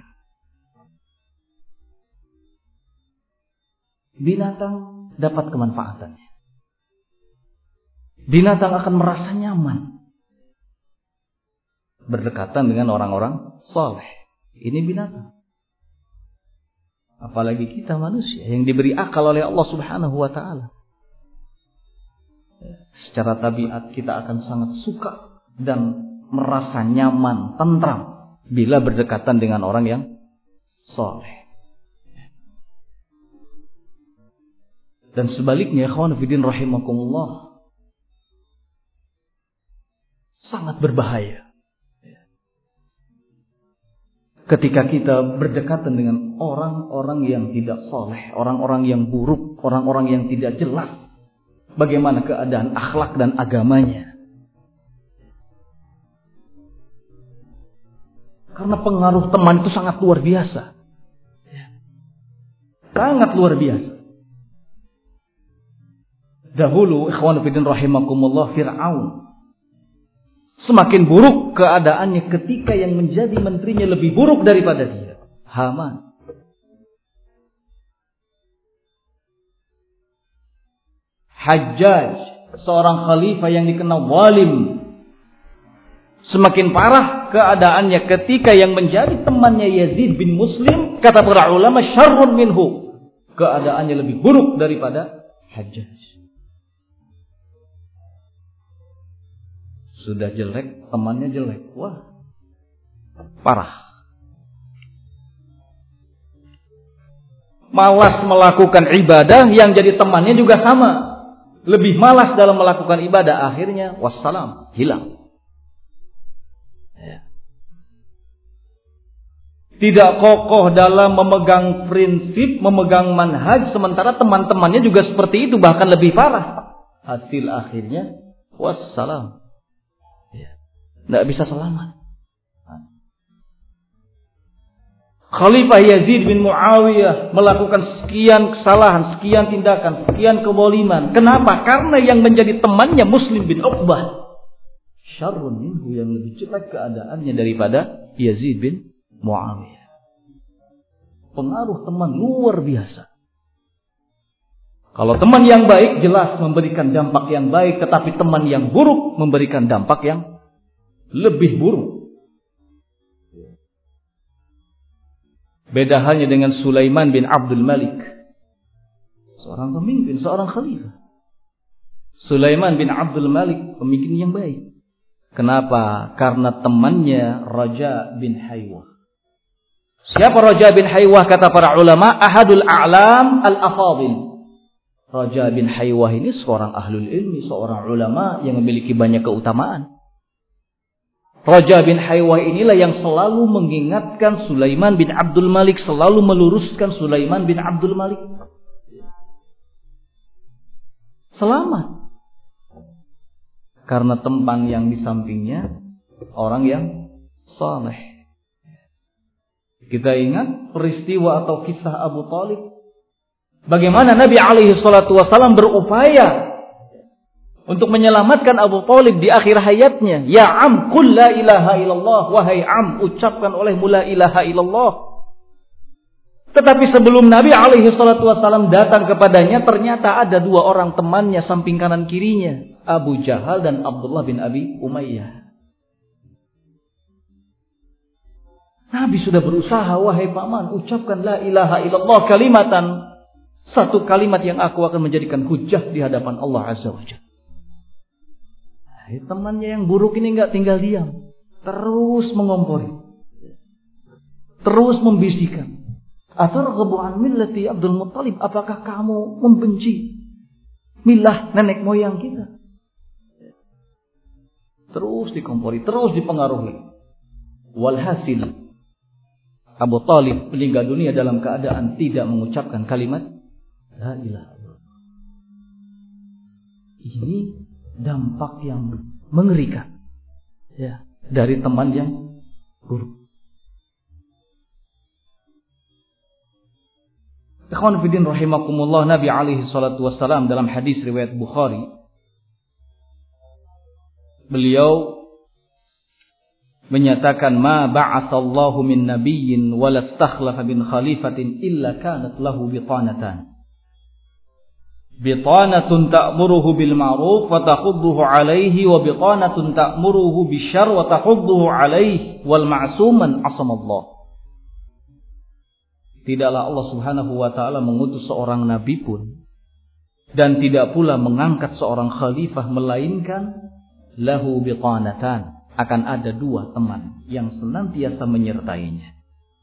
Binatang dapat kemanfaatannya. Binatang akan merasa nyaman berdekatan dengan orang-orang soleh. Ini binatang. Apalagi kita manusia yang diberi akal oleh Allah Subhanahu wa taala. Secara tabiat kita akan sangat suka dan merasa nyaman, tentram bila berdekatan dengan orang yang soleh. Dan sebaliknya, ikhwan fillah rahimakumullah, sangat berbahaya ketika kita berdekatan dengan orang-orang yang tidak soleh, orang-orang yang buruk, orang-orang yang tidak jelas bagaimana keadaan akhlak dan agamanya. Karena pengaruh teman itu sangat luar biasa. Sangat luar biasa. Dahulu, ikhwan fillah rahimakumullah, Fir'aun semakin buruk keadaannya ketika yang menjadi menterinya lebih buruk daripada dia, Haman. Hajjaj, seorang khalifah yang dikenal zalim, semakin parah keadaannya ketika yang menjadi temannya Yazid bin Muslim, kata para ulama, syarrun minhu, keadaannya lebih buruk daripada Hajjaj. Sudah jelek, temannya jelek. Wah, parah. Malas melakukan ibadah, yang jadi temannya juga sama. Lebih malas dalam melakukan ibadah. Akhirnya, wassalam, hilang. Ya. Tidak kokoh dalam memegang prinsip, memegang manhaj, sementara teman-temannya juga seperti itu, bahkan lebih parah. Hasil akhirnya, wassalam. Tidak bisa selamat. Khalifah Yazid bin Muawiyah melakukan sekian kesalahan, sekian tindakan, sekian keboliman. Kenapa? Karena yang menjadi temannya Muslim bin Uqbah syarrun minhu, yang lebih jelek keadaannya daripada Yazid bin Muawiyah. Pengaruh teman luar biasa. Kalau teman yang baik jelas memberikan dampak yang baik, tetapi teman yang buruk memberikan dampak yang lebih buruk. Beda halnya dengan Sulaiman bin Abdul Malik, seorang pemimpin, seorang khalifah. Sulaiman bin Abdul Malik pemimpin yang baik. Kenapa? Karena temannya Raja bin Haywah. Siapa Raja bin Haywah? Kata para ulama, ahadul a'lam al-afadil. Raja bin Haywah ini seorang ahlul ilmi, seorang ulama yang memiliki banyak keutamaan. Raja bin Haywah inilah yang selalu mengingatkan Sulaiman bin Abdul Malik, selalu meluruskan Sulaiman bin Abdul Malik. Selamat. Karena teman yang di sampingnya orang yang saleh. Kita ingat peristiwa atau kisah Abu Thalib. Bagaimana Nabi alaihi salatu wasallam berupaya untuk menyelamatkan Abu Thalib di akhir hayatnya. Ya am, qul la ilaha illallah. Wahai am, ucapkan olehmu la ilaha illallah. Tetapi sebelum Nabi alaihi salatu wasallam datang kepadanya, ternyata ada dua orang temannya samping kanan kirinya, Abu Jahal dan Abdullah bin Abi Umayyah. Nabi sudah berusaha, wahai paman, ucapkan la ilaha illallah kalimatan. Satu kalimat yang aku akan menjadikan hujah di hadapan Allah Azza wa Jalla. Temannya yang buruk ini enggak tinggal diam, terus mengompori, terus membisikkan. Atarghabu an millati Abdul Muttalib, apakah kamu membenci milah nenek moyang kita? Terus dikompori, terus dipengaruhi. Walhasil, Abu Thalib meninggal dunia dalam keadaan tidak mengucapkan kalimat la ilaha illallah. Ini dampak yang mengerikan, ya, dari teman yang buruk. Ikhwan fillah rahimakumullah, Nabi alaihi salatu wassalam dalam hadis riwayat Bukhari, beliau menyatakan, ma ba'atsallahu min nabiyyin wa lastakhlafa bin khalifatin illa kanat lahu bitanatan. Bitanatun ta'muruhu bil ma'ruf wa takhudduhu alaihi, wa bitanatun ta'muruhu bisyarr wa takhudduhu alaihi, wal ma'suman asamallah. Tidaklah Allah Subhanahu wa taala mengutus seorang nabi pun, dan tidak pula mengangkat seorang khalifah, melainkan lahu bitanatan, akan ada dua teman yang senantiasa menyertainya.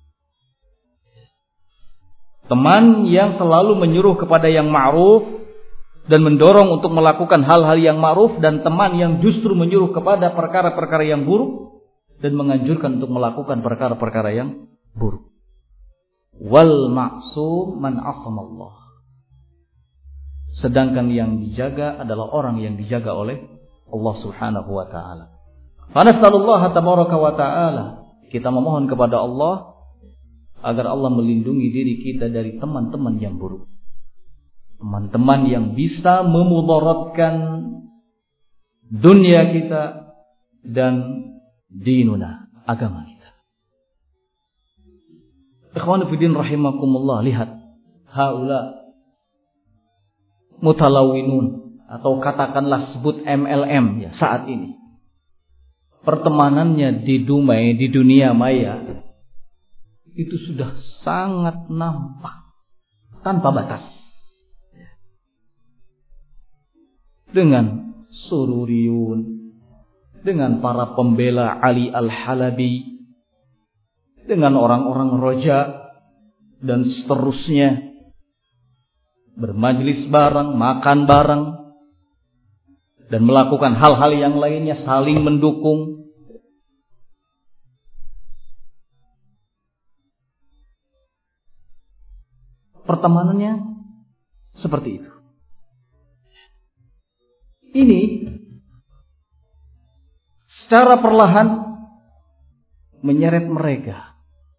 Teman yang selalu menyuruh kepada yang ma'ruf dan mendorong untuk melakukan hal-hal yang ma'ruf, dan teman yang justru menyuruh kepada perkara-perkara yang buruk dan menganjurkan untuk melakukan perkara-perkara yang buruk. Wal ma'sum man asamallah. Sedangkan yang dijaga adalah orang yang dijaga oleh Allah Subhanahu wa taala. Fa nasallallahu tabaraka wa taala, kita memohon kepada Allah agar Allah melindungi diri kita dari teman-teman yang buruk. Teman-teman yang bisa memudaratkan dunia kita dan dinuna, agama kita. Ikhwanu fiddin rahimakumullah, lihat haula mutalawinun, atau katakanlah sebut M L M ya saat ini. Pertemanannya di dumai, di dunia maya itu sudah sangat nampak tanpa batas. Dengan sururiyun, dengan para pembela Ali Al-Halabi, dengan orang-orang roja dan seterusnya, bermajlis bareng, makan bareng, dan melakukan hal-hal yang lainnya, saling mendukung. Pertemanannya seperti itu. Ini secara perlahan menyeret mereka.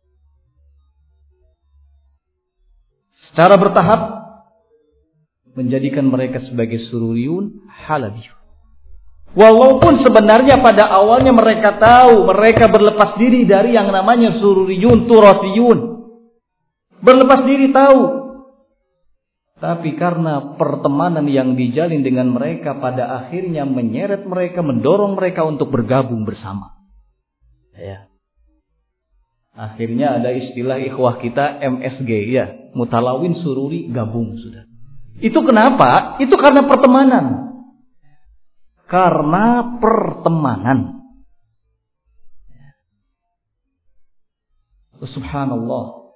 Secara bertahap menjadikan mereka sebagai sururiyun, halabiyun. Walaupun sebenarnya pada awalnya mereka tahu mereka berlepas diri dari yang namanya sururiyun, turatiyun. Berlepas diri tahu. Tapi karena pertemanan yang dijalin dengan mereka pada akhirnya menyeret mereka, mendorong mereka untuk bergabung bersama. Ya. Akhirnya ada istilah ikhwah kita M S G ya, mutalawin sururi gabung sudah. Itu kenapa? Itu karena pertemanan. Karena pertemanan. Subhanallah.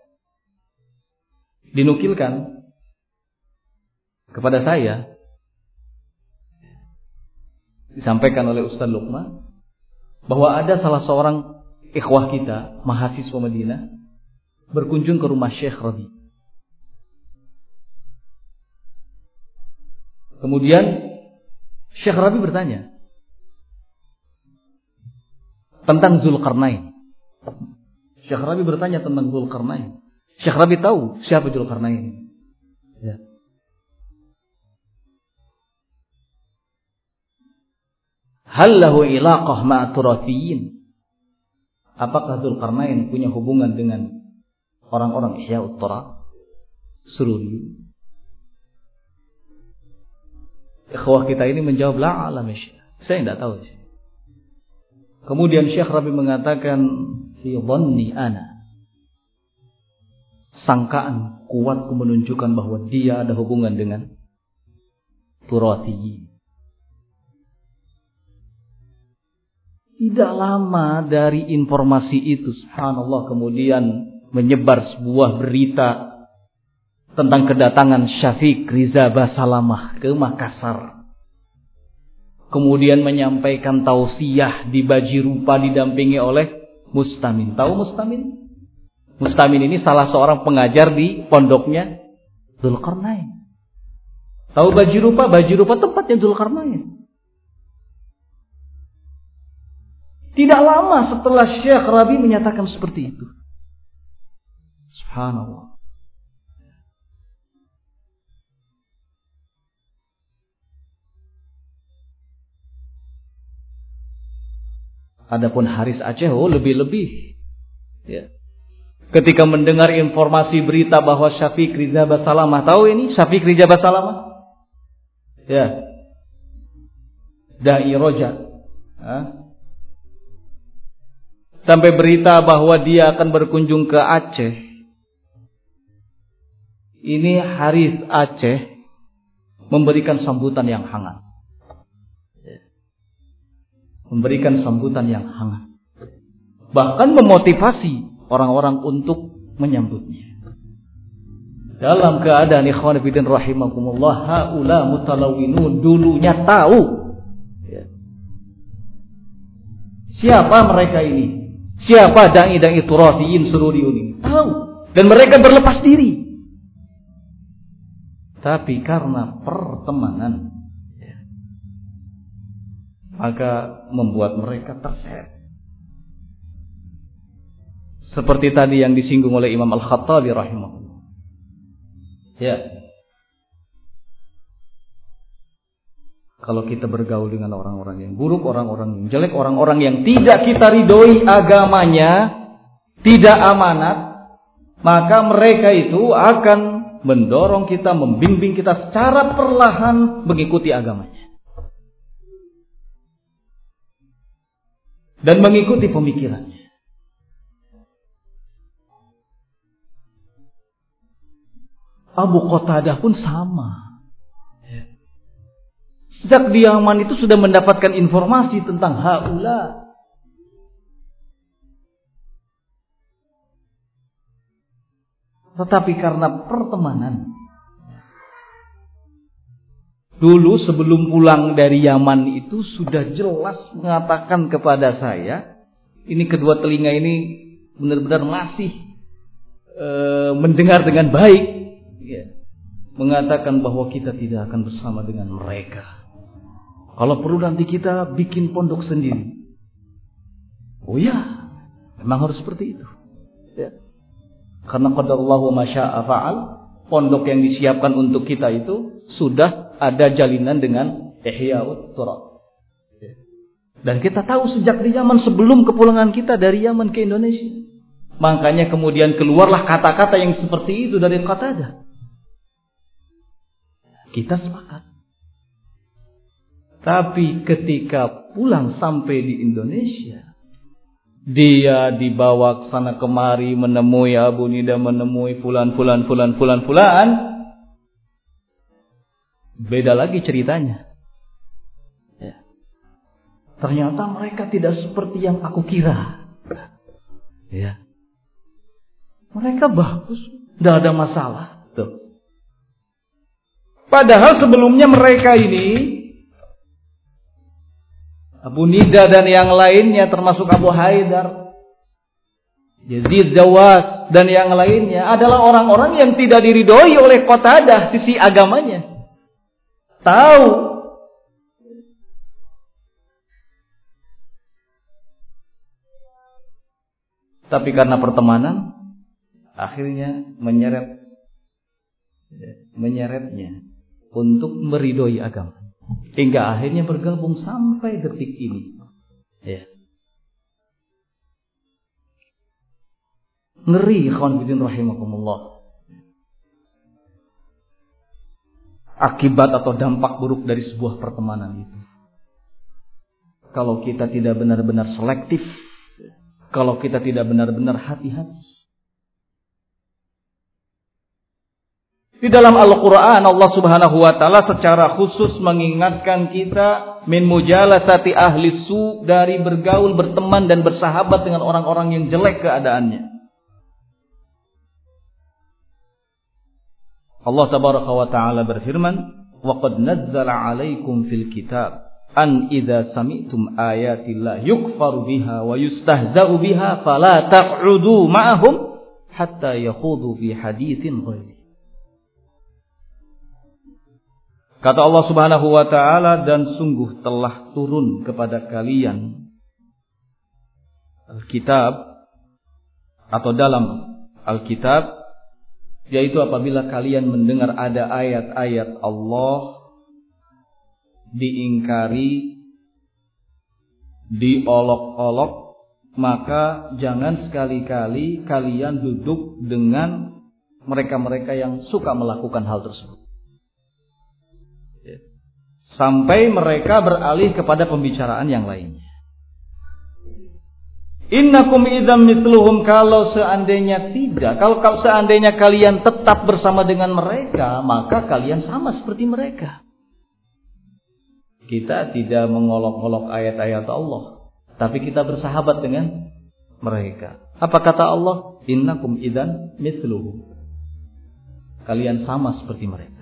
Dinukilkan kepada saya, disampaikan oleh Ustaz Luqman, bahwa ada salah seorang ikhwah kita, mahasiswa Madinah, berkunjung ke rumah Syekh Rabi. Kemudian Syekh Rabi bertanya tentang Zulkarnain. Syekh Rabi bertanya tentang Zulkarnain. Syekh Rabi tahu siapa Zulkarnain. Ya. Hal lahu ilaqah ma'a turathiyin. Apakah Zulkarnain punya hubungan dengan orang-orang Ihya'ut Turath? Sururi. Ikhwah kita ini menjawab la alam ya Syekh. Saya tidak tahu. Kemudian Syekh Rabi mengatakan fi dhanni ana. Sangkaan kuatku menunjukkan bahwa dia ada hubungan dengan Turathiyin. Tidak lama dari informasi itu, subhanallah, kemudian menyebar sebuah berita tentang kedatangan Syafiq Riza Basalamah ke Makassar. Kemudian menyampaikan tausiah di Bajirupa didampingi oleh Mustamin. Tahu Mustamin? Mustamin ini salah seorang pengajar di pondoknya Zulkarnain. Tahu Bajirupa? Bajirupa tempatnya Zulkarnain. Tidak lama setelah Syekh Rabi menyatakan seperti itu. Subhanallah. Adapun Haris Aceh, oh lebih-lebih. Ya. Ketika mendengar informasi berita bahwa Syafiq Riza Basalamah, tahu ini Syafiq Riza Basalamah? Ya. Dai Roja. Ha? Sampai berita bahwa dia akan berkunjung ke Aceh. Ini Haris Aceh memberikan sambutan yang hangat. Memberikan sambutan yang hangat. Bahkan memotivasi orang-orang untuk menyambutnya. Dalam keadaan ikhwan fillah rahimakumullah, haula mutalawinun, dulunya tahu ya. Siapa mereka ini? Siapa dai-dai turathiyin sururiyun ini? Tahu. Dan mereka berlepas diri. Tapi karena pertemanan ya, maka membuat mereka terseret. Seperti tadi yang disinggung oleh Imam Al-Khattabi rahimahullah. Ya. Kalau kita bergaul dengan orang-orang yang buruk, orang-orang yang jelek, orang-orang yang tidak kita ridhoi agamanya, tidak amanat, maka mereka itu akan mendorong kita, membimbing kita secara perlahan mengikuti agamanya. Dan mengikuti pemikirannya. Abu Qatadah pun sama. Sejak di Yaman itu sudah mendapatkan informasi tentang haula. Tetapi karena pertemanan. Dulu sebelum pulang dari Yaman itu sudah jelas mengatakan kepada saya. Ini kedua telinga ini benar-benar masih e, mendengar dengan baik. Ya. Mengatakan bahwa kita tidak akan bersama dengan mereka. Kalau perlu nanti kita bikin pondok sendiri. Oh ya, memang harus seperti itu. Ya. Karena qadarallahu ma syaa fa'al, pondok yang disiapkan untuk kita itu sudah ada jalinan dengan Ihya'ut Turab. Ya. Dan kita tahu sejak di Yaman sebelum kepulangan kita dari Yaman ke Indonesia. Makanya kemudian keluarlah kata-kata yang seperti itu dari Qatadah. Kita sepakat. Tapi ketika pulang sampai di Indonesia, dia dibawa ke sana kemari menemui Abu Nida, menemui fulan fulan fulan fulan fulan. Beda lagi ceritanya. Ya. Ternyata mereka tidak seperti yang aku kira. Ya. Mereka bagus, tidak ada masalah. Tuh. Padahal sebelumnya mereka ini, Abu Nida dan yang lainnya termasuk Abu Haidar, Yazid Jawas dan yang lainnya adalah orang-orang yang tidak diridhoi oleh Qatadah sisi agamanya. Tahu. Tapi karena pertemanan akhirnya menyeret menyeretnya untuk meridhoi agama. Hingga akhirnya bergabung sampai detik ini. Ya. Ngeri ikhwan fillah rahimakumullah. Akibat atau dampak buruk dari sebuah pertemanan itu. Kalau kita tidak benar-benar selektif, kalau kita tidak benar-benar hati-hati. Di dalam Al-Quran Allah subhanahu wa ta'ala secara khusus mengingatkan kita min mujalasati ahli su, dari bergaul, berteman dan bersahabat dengan orang-orang yang jelek keadaannya. Allah tabaraka wa ta'ala berfirman, wa qad nazzala 'alaikum fil kitab an idza sami'tum ayatillah yukfaru biha wa yustahza'u biha fala taq'udu ma'ahum hatta yakhudu fi haditsin ghairi. Kata Allah subhanahu wa ta'ala, dan sungguh telah turun kepada kalian Alkitab, atau dalam Alkitab, yaitu apabila kalian mendengar ada ayat-ayat Allah diingkari, diolok-olok, maka jangan sekali-kali kalian duduk dengan mereka-mereka yang suka melakukan hal tersebut. Sampai mereka beralih kepada pembicaraan yang lainnya. Innakum idzam mithluhum, kalau seandainya tidak, kalau, kalau seandainya kalian tetap bersama dengan mereka, maka kalian sama seperti mereka. Kita tidak mengolok-olok ayat-ayat Allah, tapi kita bersahabat dengan mereka. Apa kata Allah? Innakum idzam mithluhum. Kalian sama seperti mereka.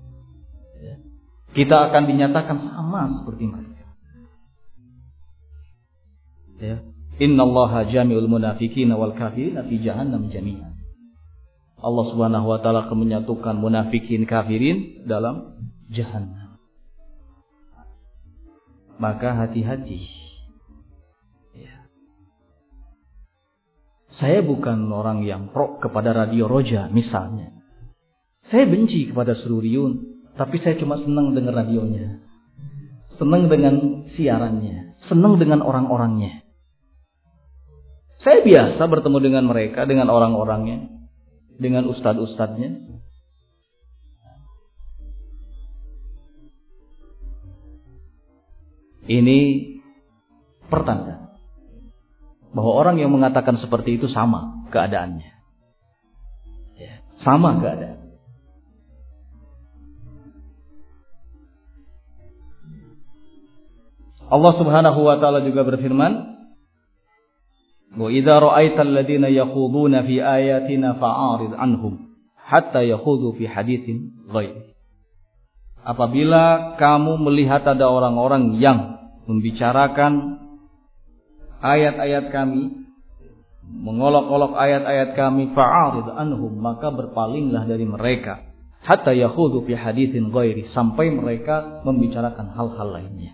Kita akan dinyatakan sama seperti mereka. Ya. Innallaha jami'ul munafiqina wal kafirina fi jahannam jami'an. Allah Subhanahu wa taala akan menyatukan munafikin kafirin dalam jahannam. Maka hati-hati. Ya. Saya bukan orang yang pro kepada Radio Roja misalnya. Saya benci kepada Sururiyun, tapi saya cuma senang dengan radionya. Senang dengan siarannya, senang dengan orang-orangnya. Saya biasa bertemu dengan mereka, dengan orang-orangnya, dengan ustadz-ustadznya. Ini pertanda bahwa orang yang mengatakan seperti itu sama keadaannya. Ya, sama keadaan. Allah Subhanahu wa taala juga berfirman, "Wa idza ra'aital ladzina yakhuduna fi ayatina fa'arid anhum hatta yakhudu fi haditsin ghairi." Apabila kamu melihat ada orang-orang yang membicarakan ayat-ayat kami, mengolok-olok ayat-ayat kami, fa'arid anhum, maka berpalinglah dari mereka hatta yakhudu fi haditsin ghairi, sampai mereka membicarakan hal-hal lainnya.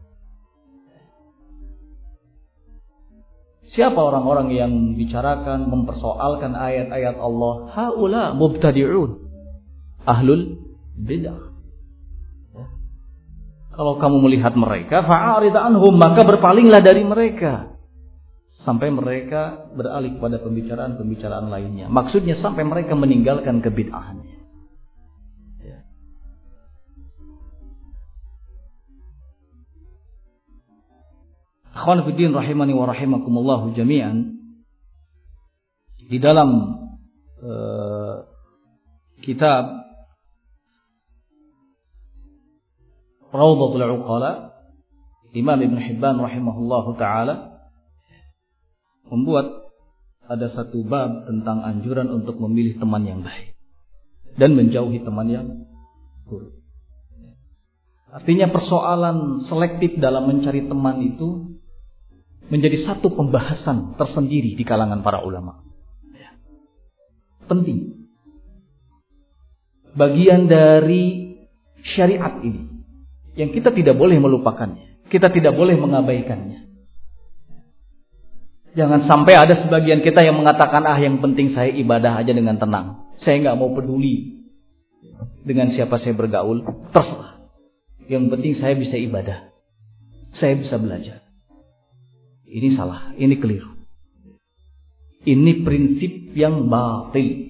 Siapa orang-orang yang membicarakan, mempersoalkan ayat-ayat Allah? Haula mubtadi'un, ahlul bid'ah. Ya. Kalau kamu melihat mereka, fa'arid anhum, maka berpalinglah dari mereka sampai mereka beralih pada pembicaraan-pembicaraan lainnya. Maksudnya sampai mereka meninggalkan kebid'ahannya. Ya. Akhwan fiddin rahimani wa rahimakumullahu jami'an. Di dalam uh, kitab Rawdatul Uqala, Imam Ibn Hibban rahimahullahu ta'ala membuat ada satu bab tentang anjuran untuk memilih teman yang baik dan menjauhi teman yang buruk. Artinya persoalan selektif dalam mencari teman itu menjadi satu pembahasan tersendiri di kalangan para ulama. Penting. Bagian dari syariat ini yang kita tidak boleh melupakannya, kita tidak boleh mengabaikannya. Jangan sampai ada sebagian kita yang mengatakan, ah yang penting saya ibadah aja dengan tenang, saya nggak mau peduli dengan siapa saya bergaul, terserah. Yang penting saya bisa ibadah, saya bisa belajar. Ini salah, ini keliru. Ini prinsip yang batil.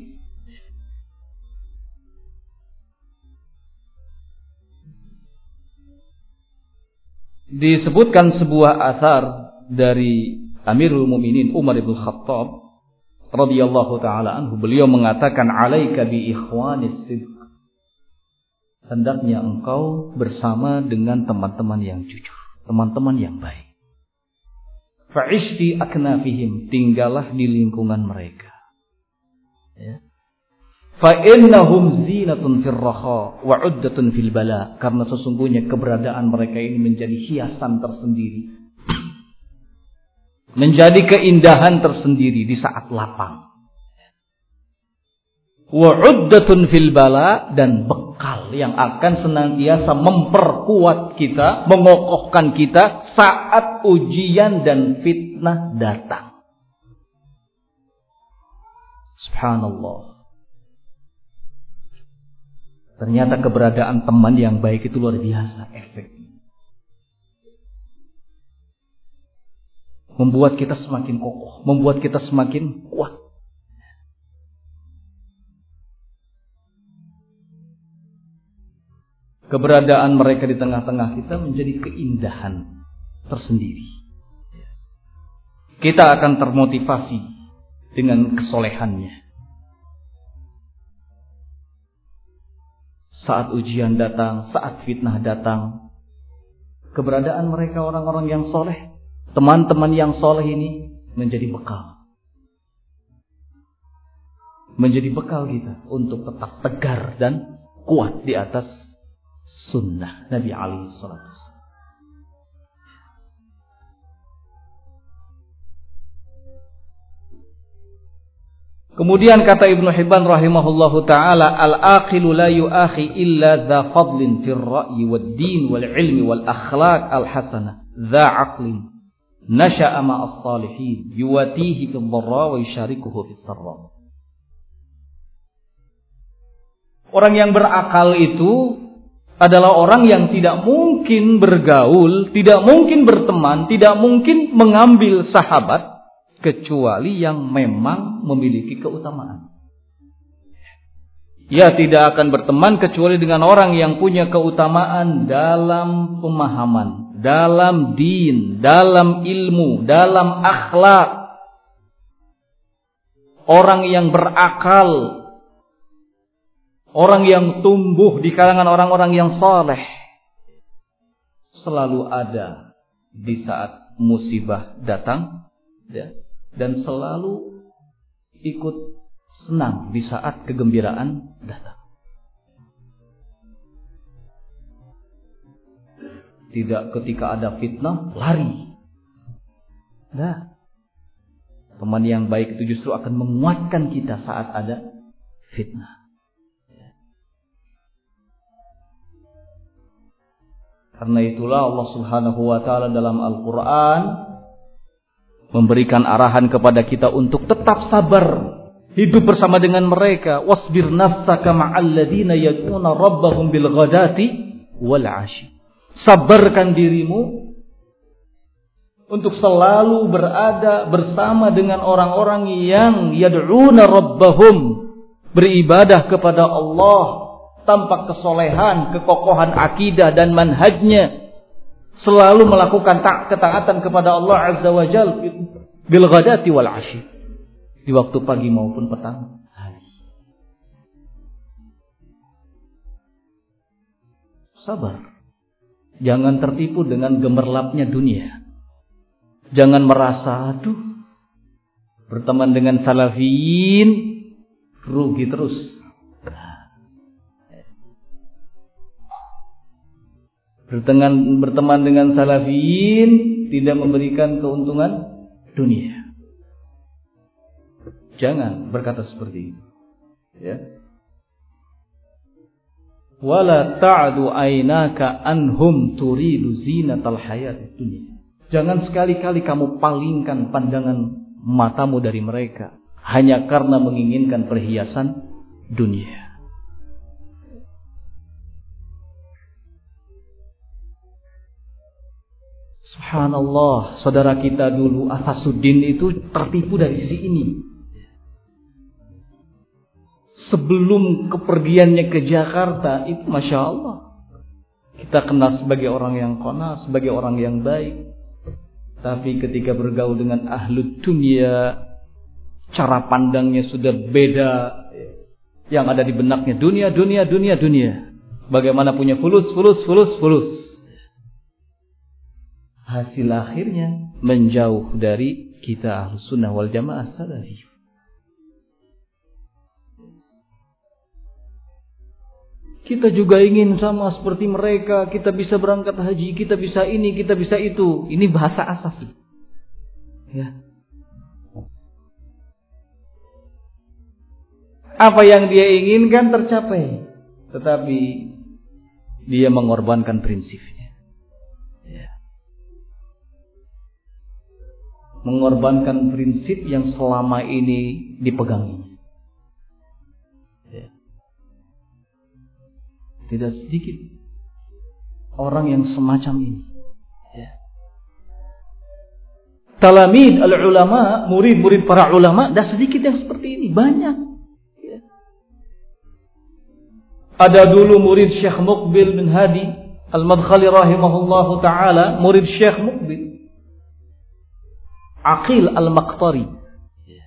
Disebutkan sebuah athar dari Amirul Mukminin Umar bin Khattab radhiyallahu taala anhu, beliau mengatakan, "Alaika bi ikhwanis sidq." Hendaknya engkau bersama dengan teman-teman yang jujur, teman-teman yang baik. Fa'ish fi aknafihim, tinggallah di lingkungan mereka. Ya. Fa innahum zinatun fil raha wa 'uddatun fil bala, karena sesungguhnya keberadaan mereka ini menjadi hiasan tersendiri, menjadi keindahan tersendiri di saat lapang. Wa 'uddatun fil bala, dan bekal yang akan senantiasa memperkuat kita, mengokohkan kita saat ujian dan fitnah datang. Subhanallah. Ternyata keberadaan teman yang baik itu luar biasa efeknya. Membuat kita semakin kokoh, membuat kita semakin kuat. Keberadaan mereka di tengah-tengah kita menjadi keindahan tersendiri. Kita akan termotivasi dengan kesolehannya. Saat ujian datang, saat fitnah datang, keberadaan mereka orang-orang yang soleh, teman-teman yang soleh ini menjadi bekal. Menjadi bekal kita untuk tetap tegar dan kuat di atas sunnah Nabi alaihi salatu wasallam. Kemudian kata Ibnu Hibban rahimahullahu ta'ala, al-aqilu la yu'akhi illa dha fadlin fil ra'yi wad din wal ilmi wal akhlaq al hasanah, dha aqlin nasha'a ma'as salihin yuwatihi fid-dharra wa yusyarikuhu fis-sarra. Orang yang berakal itu adalah orang yang tidak mungkin bergaul, tidak mungkin berteman, tidak mungkin mengambil sahabat kecuali yang memang memiliki keutamaan. Ia tidak akan berteman kecuali dengan orang yang punya keutamaan dalam pemahaman, dalam din, dalam ilmu, dalam akhlak. Orang yang berakal, orang yang tumbuh di kalangan orang-orang yang saleh, selalu ada di saat musibah datang, ya, dan selalu ikut senang di saat kegembiraan datang. Tidak ketika ada fitnah lari. Nah, teman yang baik itu justru akan menguatkan kita saat ada fitnah. Karena itulah Allah Subhanahu wa taala dalam Al-Qur'an memberikan arahan kepada kita untuk tetap sabar, hidup bersama dengan mereka. Wasbir nafsaka ma'al ladzina yad'una rabbahum bil ghadati wal 'ashi. Sabarkan dirimu untuk selalu berada bersama dengan orang-orang yang yad'una rabbahum, beribadah kepada Allah tanpa kesolehan, kekokohan akidah dan manhajnya, selalu melakukan ketaatan kepada Allah Azza wa Jalla bil ghadati wal 'ashi, di waktu pagi maupun petang hari. Sabar. Jangan tertipu dengan gemerlapnya dunia. Jangan merasa, aduh, berteman dengan salafiyin rugi terus. Berteman, berteman dengan salafiyin tidak memberikan keuntungan dunia. Jangan berkata seperti itu. Ya. Wala ta'du aynaka anhum turidu zinatal hayatid dunya. Jangan sekali-kali kamu palingkan pandangan matamu dari mereka hanya karena menginginkan perhiasan dunia. Subhanallah, saudara kita dulu Asasuddin itu tertipu dari sisi ini. Sebelum kepergiannya ke Jakarta itu Masya Allah, kita kenal sebagai orang yang qana, sebagai orang yang baik. Tapi ketika bergaul dengan ahlud dunia, cara pandangnya sudah beda. Yang ada di benaknya dunia, dunia, dunia, dunia. Bagaimana punya fulus, fulus, fulus, fulus. Hasil akhirnya menjauh dari kita Ahlus Sunnah wal Jamaah Salafi. Kita juga ingin sama seperti mereka. Kita bisa berangkat haji, kita bisa ini, kita bisa itu. Ini bahasa asasi. Ya. Apa yang dia inginkan tercapai, tetapi dia mengorbankan prinsipnya. Ya. Mengorbankan prinsip yang selama ini dipegangi. Tidak sedikit orang yang semacam ini. Ya. Talamid al-ulama, murid-murid para ulama, dah sedikit yang seperti ini, banyak. Ya. Ada dulu murid Syekh Muqbil bin Hadi Al-Madkhali rahimahullahu ta'ala, murid Syekh Muqbil Aqil Al-Maqtari. Ya.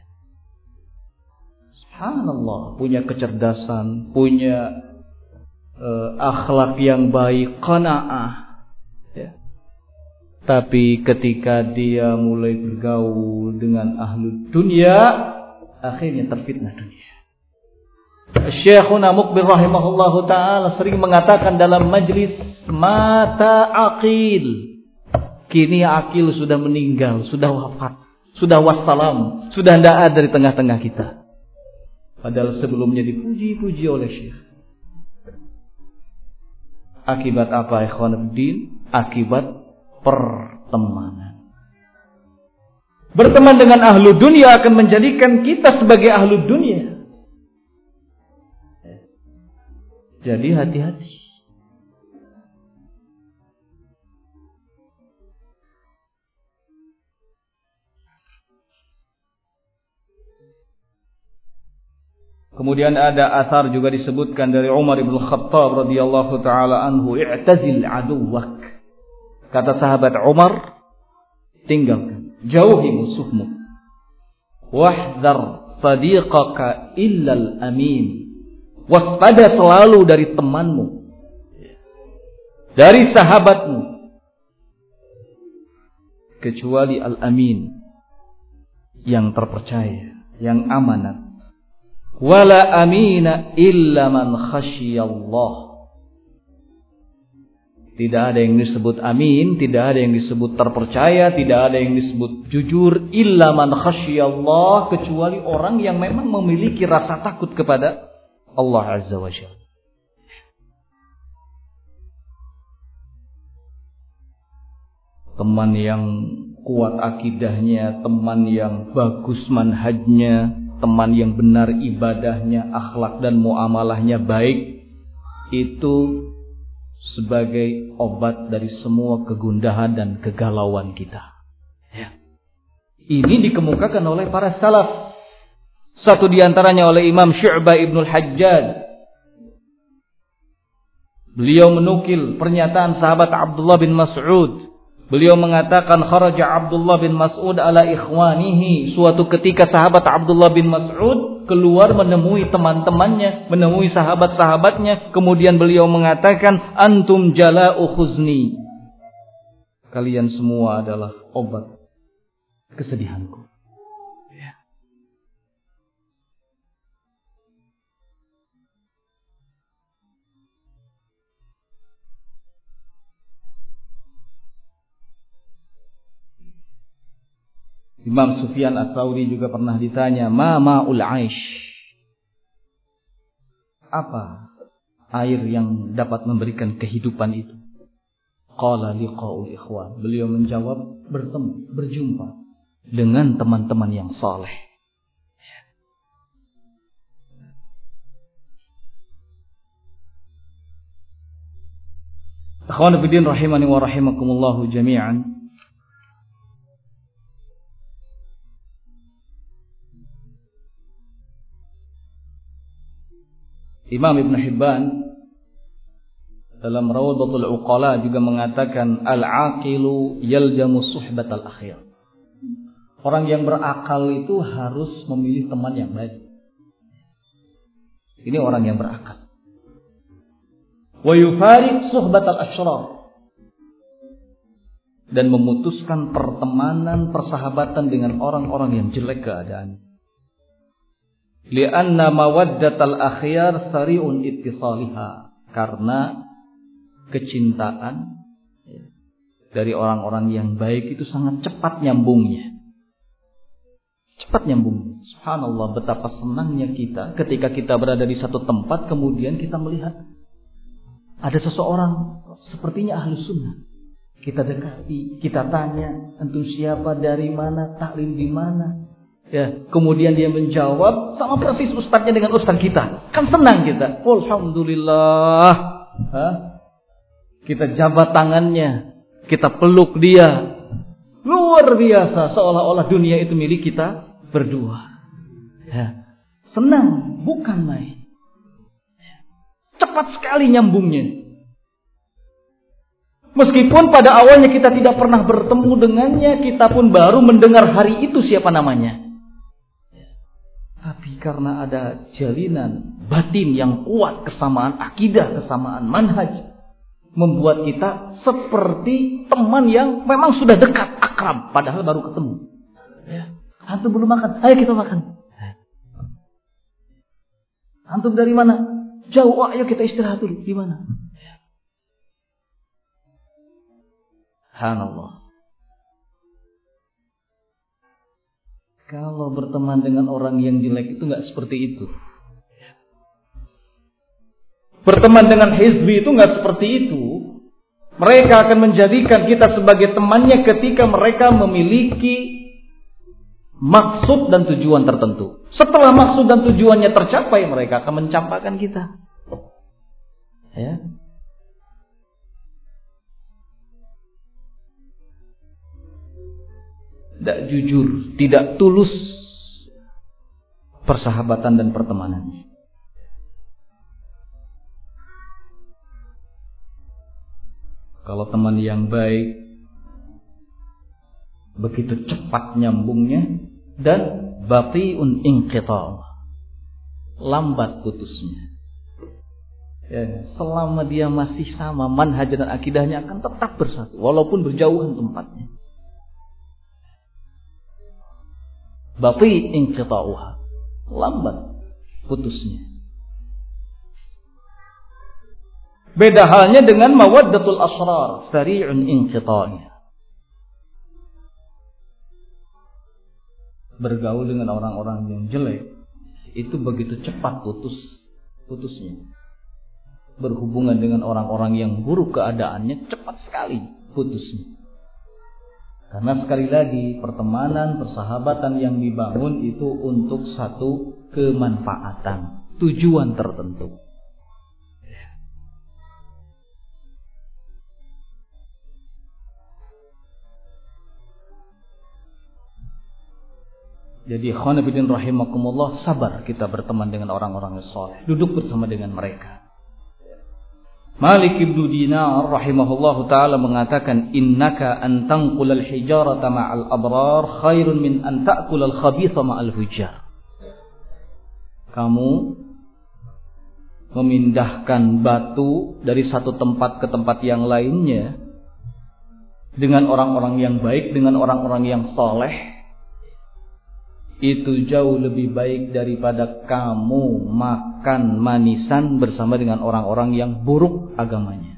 Subhanallah, punya kecerdasan, punya Uh, akhlak yang baik, qanaah, ya. Tapi ketika dia mulai bergaul dengan ahlu dunia, akhirnya terfitnah dunia. Syekhuna Muqbil rahimahullahu ta'ala sering mengatakan dalam majlis, mata aqil, kini Aqil sudah meninggal, sudah wafat, sudah wassalam, sudah tidak ada di tengah-tengah kita. Padahal sebelumnya dipuji-puji oleh Syekh. Akibat apa, ikhwan fillah? Akibat pertemanan. Berteman dengan ahlu dunia akan menjadikan kita sebagai ahlu dunia. Jadi hati-hati. Kemudian ada asar juga disebutkan dari Umar ibn Khattab radhiyallahu taala anhu, "I'tazil aduwak." Kata sahabat Umar, tinggalkan, jauhi musuhmu. "Wahdhar sadiqaka illal amin." Waspada selalu dari temanmu, dari sahabatmu, kecuali al-amin, yang terpercaya, yang amanat. Wala amina illa man khasyiyallah. Tidak ada yang disebut amin, tidak ada yang disebut terpercaya, tidak ada yang disebut jujur, illa man khasyiyallah, kecuali orang yang memang memiliki rasa takut kepada Allah Azza wa Jalla. Teman yang kuat akidahnya, teman yang bagus manhajnya, teman yang benar ibadahnya, akhlak dan muamalahnya baik, itu sebagai obat dari semua kegundahan dan kegalauan kita. Ya. Ini dikemukakan oleh para salaf. Satu diantaranya oleh Imam Syu'bah ibn al-Hajjaj. Beliau menukil pernyataan sahabat Abdullah bin Mas'ud. Beliau mengatakan, kharaja Abdullah bin Mas'ud ala ikhwanihi. Suatu ketika sahabat Abdullah bin Mas'ud keluar menemui teman-temannya, menemui sahabat-sahabatnya. Kemudian beliau mengatakan, antum jala'u khuzni. Kalian semua adalah obat kesedihanku. Imam Sufyan Ats-Tsauri juga pernah ditanya, ma ma'ul aish? Apa air yang dapat memberikan kehidupan itu? Qala liqa'ul ikhwan. Beliau menjawab, bertemu, berjumpa dengan teman-teman yang saleh. Akhwan fillah rahimani wa rahimakumullah jami'an. Imam Ibn Hibban dalam Rawdatul Uqala juga mengatakan, al-aqilu yaljamu suhbatal akhir. Orang yang berakal itu harus memilih teman yang baik. Ini orang yang berakal. Wa yufariq suhbatal asyrar, dan memutuskan pertemanan, persahabatan dengan orang-orang yang jelek keadaan. Lianna mawaddatal akhyar sari'un ittisaliha, karena kecintaan dari orang-orang yang baik itu sangat cepat nyambungnya. Cepat nyambungnya. Subhanallah, betapa senangnya kita ketika kita berada di satu tempat, kemudian kita melihat ada seseorang sepertinya ahlu sunnah. Kita dekati, kita tanya, antum siapa, dari mana, taklim di mana? Ya, kemudian dia menjawab sama persis ustadznya dengan ustadz kita. Kan senang kita. Alhamdulillah. Hah? Kita jabat tangannya, kita peluk dia. Luar biasa, seolah-olah dunia itu milik kita berdua. Ya. Senang, bukan main. Cepat sekali nyambungnya. Meskipun pada awalnya kita tidak pernah bertemu dengannya, kita pun baru mendengar hari itu siapa namanya. Tapi karena ada jalinan batin yang kuat, kesamaan akidah, kesamaan manhaj, membuat kita seperti teman yang memang sudah dekat, akrab, padahal baru ketemu. Ya. Antum belum makan, ayo kita makan. Antum dari mana? Jauh, oh, ayo kita istirahat dulu. Di mana? Subhanallah. Kalau berteman dengan orang yang jelek itu nggak seperti itu. Berteman dengan hizbi itu nggak seperti itu. Mereka akan menjadikan kita sebagai temannya ketika mereka memiliki maksud dan tujuan tertentu. Setelah maksud dan tujuannya tercapai, mereka akan mencampakkan kita. Ya. Tidak jujur, tidak tulus persahabatan dan pertemanan. Kalau teman yang baik, begitu cepat nyambungnya, dan bati'un inqita', lambat putusnya. Ya, selama dia masih sama manhaj dan akidahnya akan tetap bersatu walaupun berjauhan tempatnya. Bati' inqita'uha, lambat putusnya. Beda halnya dengan mawaddatul asrar, sari'un inqita'nya. Bergaul dengan orang-orang yang jelek itu begitu cepat putus putusnya. Berhubungan dengan orang-orang yang buruk keadaannya cepat sekali putusnya. Karena sekali lagi pertemanan, persahabatan yang dibangun itu untuk satu kemanfaatan, tujuan tertentu. Jadi khonabidin rahimakumullah, sabar kita berteman dengan orang-orang yang saleh, duduk bersama dengan mereka. Malik ibnu Dinar rahimahullahu ta'ala mengatakan, innaka an tanqulal hijarata ma'al abrar khairun min an ta'kulal khabitha ma'al hujar. Kamu memindahkan batu dari satu tempat ke tempat yang lainnya dengan orang-orang yang baik, dengan orang-orang yang saleh, itu jauh lebih baik daripada kamu makan manisan bersama dengan orang-orang yang buruk agamanya.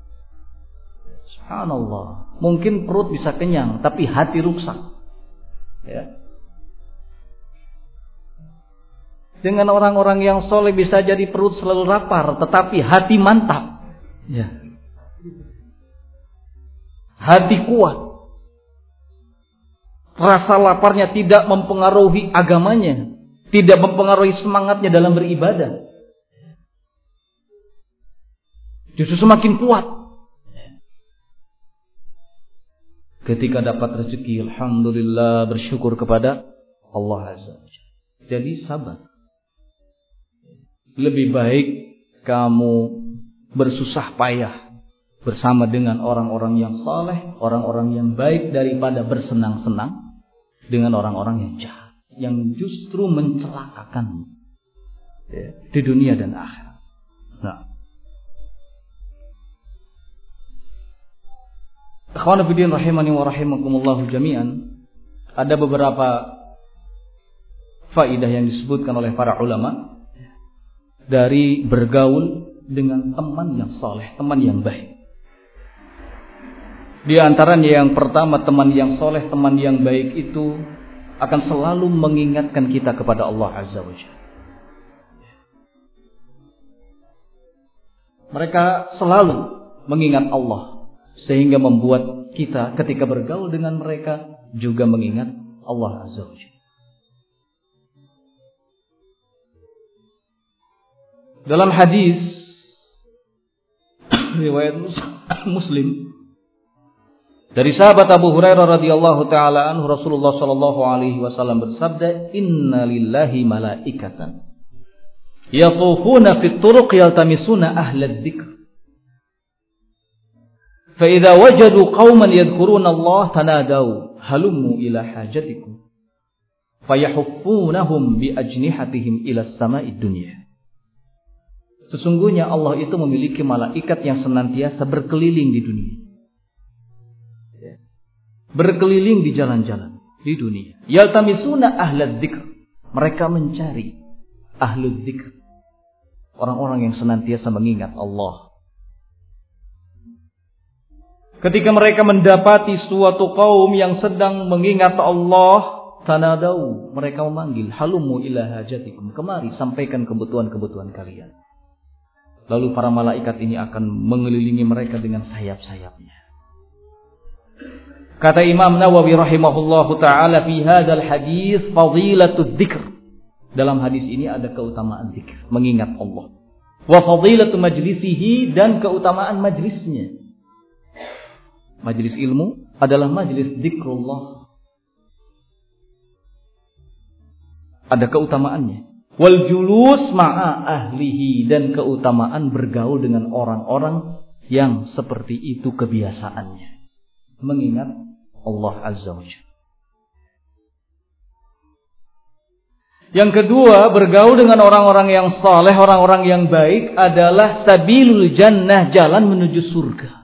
Subhanallah. Mungkin perut bisa kenyang, tapi hati rusak. Ya. Dengan orang-orang yang soleh bisa jadi perut selalu lapar, tetapi hati mantap. Ya. Hati kuat. Rasa laparnya tidak mempengaruhi agamanya, tidak mempengaruhi semangatnya dalam beribadah. Justru semakin kuat. Ketika dapat rezeki, alhamdulillah, bersyukur kepada Allah Azza wa Jalla. Jadi sabar. Lebih baik kamu bersusah payah bersama dengan orang-orang yang saleh, orang-orang yang baik, daripada bersenang-senang dengan orang-orang yang jahat, yang justru mencelakakan ya, di dunia dan akhirat. Nah, akhwan fillah rahimani wa rahimakumullah jami'an, ada beberapa faidah yang disebutkan oleh para ulama dari bergaul dengan teman yang saleh, teman yang baik. Di antaranya yang pertama, teman yang soleh, teman yang baik itu akan selalu mengingatkan kita kepada Allah Azza wa Jalla. Mereka selalu mengingat Allah, sehingga membuat kita ketika bergaul dengan mereka juga mengingat Allah Azza wa Jalla. Dalam hadis riwayat Muslim dari sahabat Abu Hurairah radhiyallahu taala anhu, Rasulullah sallallahu alaihi wasallam bersabda, "Inna lillahi malaikatan yatufuna fit turuq yaltamisuna ahla dzikr. Fa idza wajadu qauman yadhkuruna Allah tanadaw halummu ila hajatikum. Fayahuffunahum bi ajnihatihim ila as-sama'id dunya." Sesungguhnya Allah itu memiliki malaikat yang senantiasa berkeliling di dunia. Berkeliling di jalan-jalan di dunia. Yaltamisuna ahlad dzikr. Mereka mencari ahlul dzikr, orang-orang yang senantiasa mengingat Allah. Ketika mereka mendapati suatu kaum yang sedang mengingat Allah, tanadau, mereka memanggil, halumu ila hajatikum, kemari sampaikan kebutuhan-kebutuhan kalian. Lalu para malaikat ini akan mengelilingi mereka dengan sayap-sayapnya. Kata Imam Nawawi rahimahullahu taala fi hadzal hadis fadilatud dzikr. Dalam hadis ini ada keutamaan zikir, mengingat Allah. Wa fadilatu majlisihi, dan keutamaan majlisnya. Majlis ilmu adalah majlis zikrullah. Ada keutamaannya. Wal julus ma'a ahlihi, dan keutamaan bergaul dengan orang-orang yang seperti itu kebiasaannya. Mengingat Allah Azza wa Jalla. Yang kedua, bergaul dengan orang-orang yang saleh, orang-orang yang baik adalah sabilul jannah, jalan menuju surga.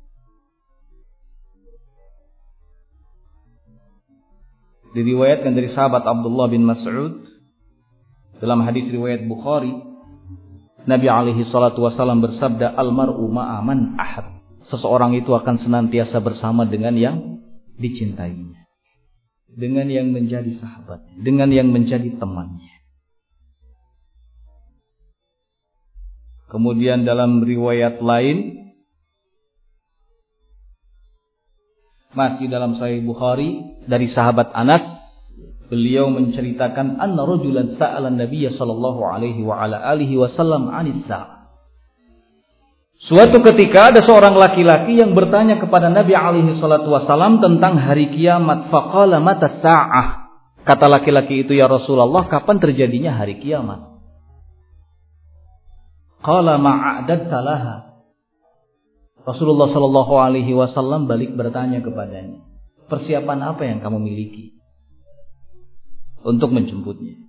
Diriwayatkan dari sahabat Abdullah bin Mas'ud dalam hadis riwayat Bukhari, Nabi alaihi salatu wasallam bersabda, almar'u ma'a man ahab. Seseorang itu akan senantiasa bersama dengan yang dicintainya, dengan yang menjadi sahabatnya, dengan yang menjadi temannya. Kemudian dalam riwayat lain, masih dalam Sahih Bukhari, dari sahabat Anas, beliau menceritakan anna rajulan sa'ala an-nabiy sallallahu alaihi wa ala alihi wasallam 'anis sa'ah. Suatu ketika ada seorang laki-laki yang bertanya kepada Nabi alaihi salatu wasallam tentang hari kiamat. Faqala mata sa'ah. Kata laki-laki itu, ya Rasulullah, kapan terjadinya hari kiamat? Qala ma'adadta laha. Rasulullah sallallahu alaihi wasallam balik bertanya kepadanya, persiapan apa yang kamu miliki untuk menjemputnya?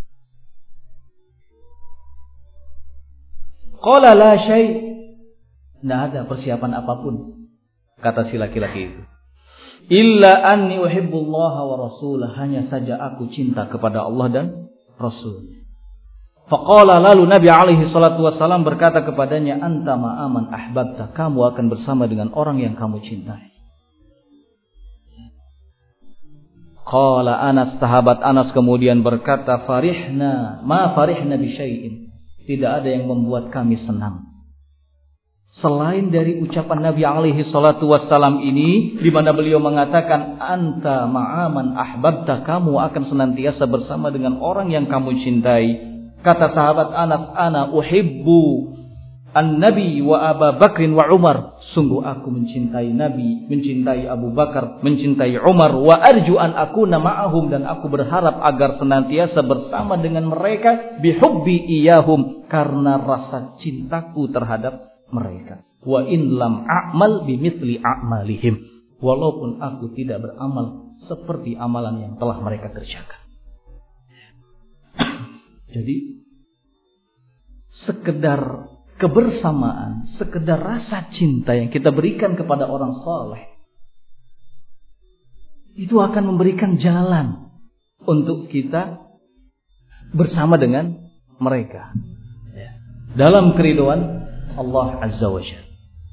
Qala la syai'. Tidak ada persiapan apapun, kata si laki-laki itu. Illa anni uhibbullaha wa rasulah, hanya saja aku cinta kepada Allah dan Rasul. Faqala, lalu Nabi alaihi salatu wasallam berkata kepadanya, anta ma'aman ahbabta, kamu akan bersama dengan orang yang kamu cintai. Qala Anas, sahabat Anas kemudian berkata, farihna ma farihna bi syai'in, tidak ada yang membuat kami senang selain dari ucapan Nabi alaihi salatu wassalam ini, di mana beliau mengatakan, anta ma'aman ahbabta, kamu akan senantiasa bersama dengan orang yang kamu cintai. Kata sahabat Anas, ana uhibbu an-nabi wa Abu Bakrin wa Umar, sungguh aku mencintai Nabi, mencintai Abu Bakar, mencintai Umar, wa arju an akuna ma'ahum, dan aku berharap agar senantiasa bersama dengan mereka, bihubbi iyahum, karena rasa cintaku terhadap mereka. Wa in lam a'mal bimithli a'malihim, walaupun aku tidak beramal seperti amalan yang telah mereka kerjakan. Jadi sekedar kebersamaan, sekedar rasa cinta yang kita berikan kepada orang saleh, itu akan memberikan jalan untuk kita bersama dengan mereka dalam keridhaan Allah Azza wa Jalla.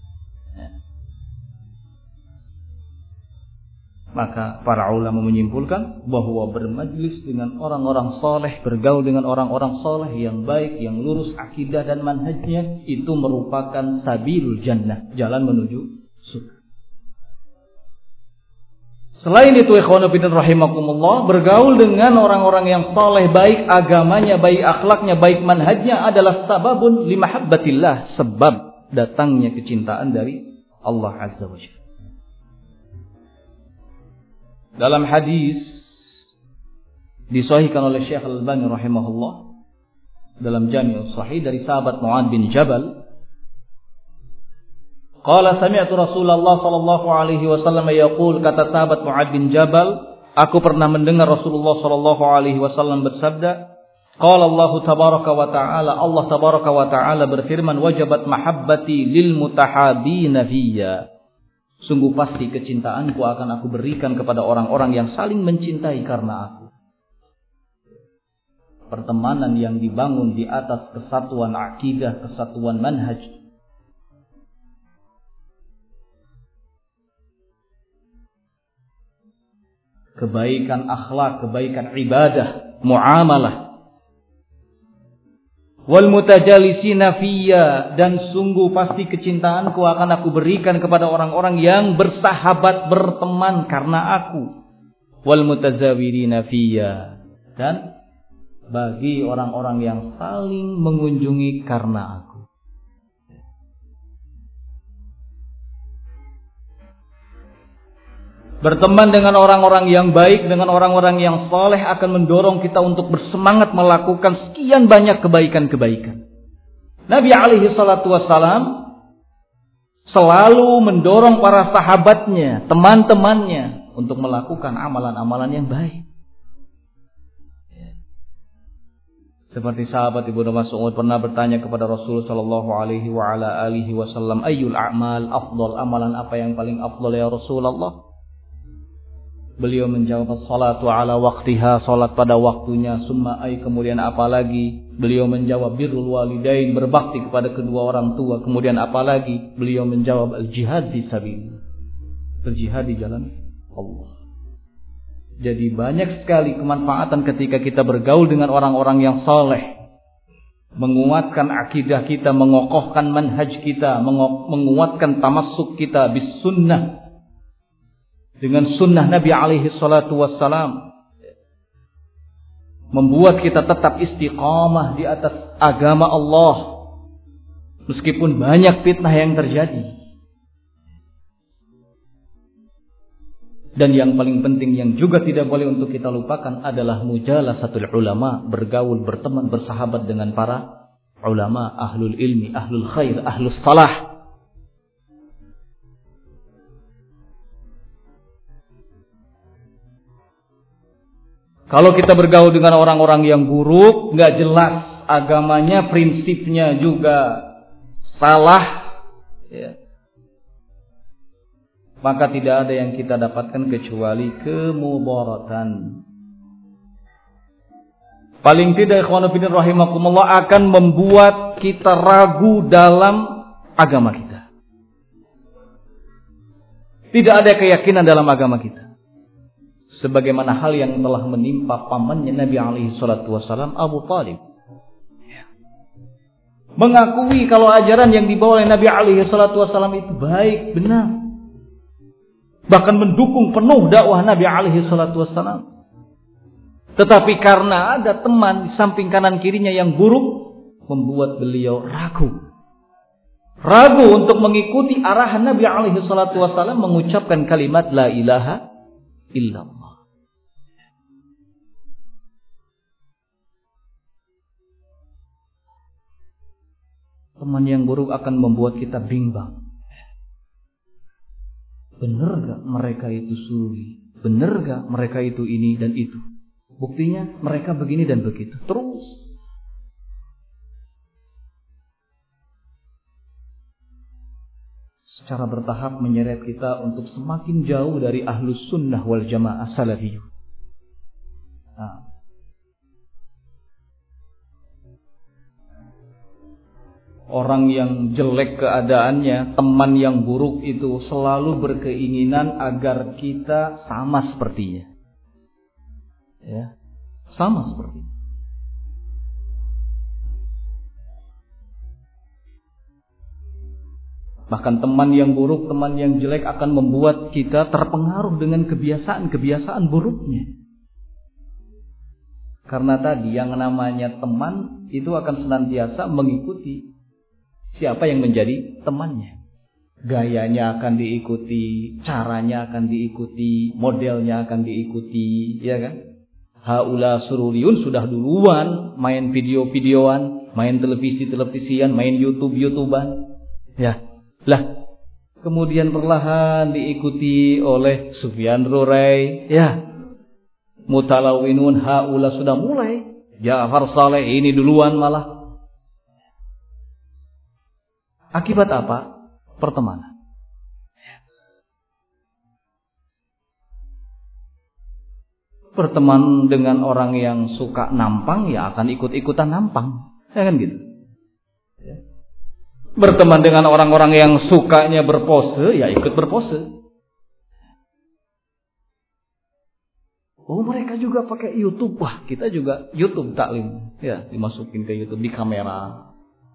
Maka para ulama menyimpulkan bahwa bermajlis dengan orang-orang soleh, bergaul dengan orang-orang soleh yang baik, yang lurus akidah dan manhajnya, itu merupakan sabilul jannah, jalan menuju surga. Selain itu, ikhwan fillah rahimakumullah, bergaul dengan orang-orang yang soleh, baik agamanya, baik akhlaknya, baik manhajnya, adalah sababun limahabbatillah, sebab datangnya kecintaan dari Allah Azza wa Jalla. Dalam hadis disahihkan oleh Syekh Al-Albani rahimahullah dalam Jami' Sahih dari sahabat Mu'adz bin Jabal, qala sami'tu Rasulullah sallallahu alaihi wasallam yaqul, kata sahabat Mu'adz bin Jabal, aku pernah mendengar Rasulullah sallallahu alaihi wasallam bersabda, qala Allah tabaraka wa ta'ala, Allah tabaraka wa ta'ala berfirman, wajabat mahabbati lil mutahabina fiyya, sungguh pasti kecintaanku akan aku berikan kepada orang-orang yang saling mencintai karena aku. Pertemanan yang dibangun di atas kesatuan akidah, kesatuan manhaj, kebaikan akhlak, kebaikan ibadah, muamalah, Wal mutajalisina fiyya, dan sungguh pasti kecintaanku akan aku berikan kepada orang-orang yang bersahabat, berteman karena aku. Wal mutazawirina fiyya, dan bagi orang-orang yang saling mengunjungi karena aku. Berteman dengan orang-orang yang baik, dengan orang-orang yang saleh akan mendorong kita untuk bersemangat melakukan sekian banyak kebaikan-kebaikan. Nabi alaihi salatu wassalam selalu mendorong para sahabatnya, teman-temannya untuk melakukan amalan-amalan yang baik. Seperti sahabat Ibnu Mas'ud pernah bertanya kepada Rasul sallallahu alaihi wa ala alihi wasallam, ayyul a'mal afdal, amalan apa yang paling afdal ya Rasulullah? Beliau menjawab, salatu ala waqtiha, salat pada waktunya. Summa ay, kemudian apa lagi? Beliau menjawab, birrul walidain, berbakti kepada kedua orang tua. Kemudian apa lagi? Beliau menjawab, al jihad fi sabilillah, berjihad di jalan Allah. Jadi banyak sekali kemanfaatan ketika kita bergaul dengan orang-orang yang saleh, menguatkan akidah kita, mengokohkan manhaj kita, menguatkan tamassuk kita bis sunnah, dengan sunnah Nabi alaihi salatu wassalam, membuat kita tetap istiqamah di atas agama Allah meskipun banyak fitnah yang terjadi. Dan yang paling penting yang juga tidak boleh untuk kita lupakan adalah mujalasatul ulama, bergaul, berteman, bersahabat dengan para ulama, ahlul ilmi, ahlul khair, ahlus salah. Kalau kita bergaul dengan orang-orang yang buruk, nggak jelas agamanya, prinsipnya juga salah, ya, maka tidak ada yang kita dapatkan kecuali kemudaratan. Paling tidak ikhwan fillah rahimakumullah akan membuat kita ragu dalam agama kita. Tidak ada keyakinan dalam agama kita. Sebagaimana hal yang telah menimpa pamannya Nabi alaihi salatu wassalam, Abu Talib. Mengakui kalau ajaran yang dibawa oleh Nabi alaihi salatu wassalam itu baik, benar. Bahkan mendukung penuh dakwah Nabi alaihi salatu wassalam. Tetapi karena ada teman di samping kanan kirinya yang buruk, membuat beliau ragu. Ragu untuk mengikuti arahan Nabi alaihi salatu wassalam mengucapkan kalimat la ilaha illallah. Teman yang buruk akan membuat kita bimbang. Benar gak mereka itu suri? Benar gak mereka itu ini dan itu? Buktinya mereka begini dan begitu. Terus. Secara bertahap menyeret kita untuk semakin jauh dari ahlus sunnah wal jamaah salafiyun. Nah. Orang yang jelek keadaannya, teman yang buruk itu selalu berkeinginan agar kita sama sepertinya. Ya, sama sepertinya. Bahkan teman yang buruk, teman yang jelek akan membuat kita terpengaruh dengan kebiasaan-kebiasaan buruknya. Karena tadi yang namanya teman itu akan senantiasa mengikuti siapa yang menjadi temannya. Gayanya akan diikuti, caranya akan diikuti, modelnya akan diikuti, ya kan? Haula sururiun sudah duluan main video-videoan, main televisi-televisian, main YouTube-YouTuban. Ya. Lah, kemudian perlahan diikuti oleh Sufyan Rurai, ya. Mutalawinun haula sudah mulai. Ja'far Saleh ini duluan malah. Akibat apa? Pertemanan. Berteman dengan orang yang suka nampang, ya akan ikut-ikutan nampang. Ya kan gitu. Berteman dengan orang-orang yang sukanya berpose, ya ikut berpose. Oh, mereka juga pakai YouTube. Wah, kita juga YouTube taklim. Ya, dimasukin ke YouTube, di kamera.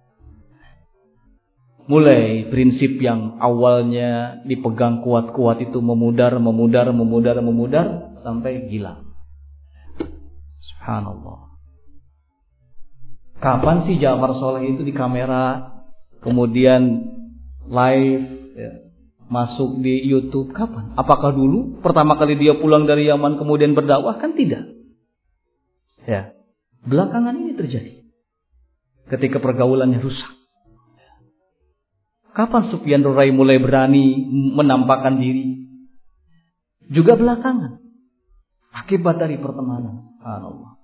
Mulai prinsip yang awalnya dipegang kuat-kuat itu memudar, memudar, memudar, memudar sampai gila. Subhanallah. Kapan sih Ja'far Saleh itu di kamera, kemudian live, ya, masuk di YouTube? Kapan? Apakah dulu pertama kali dia pulang dari Yaman kemudian berdakwah? Kan tidak. Ya, belakangan ini terjadi ketika pergaulannya rusak. Kapan Sufyan Rai mulai berani menampakkan diri? Juga belakangan. Akibat dari pertemanan. Subhanallah.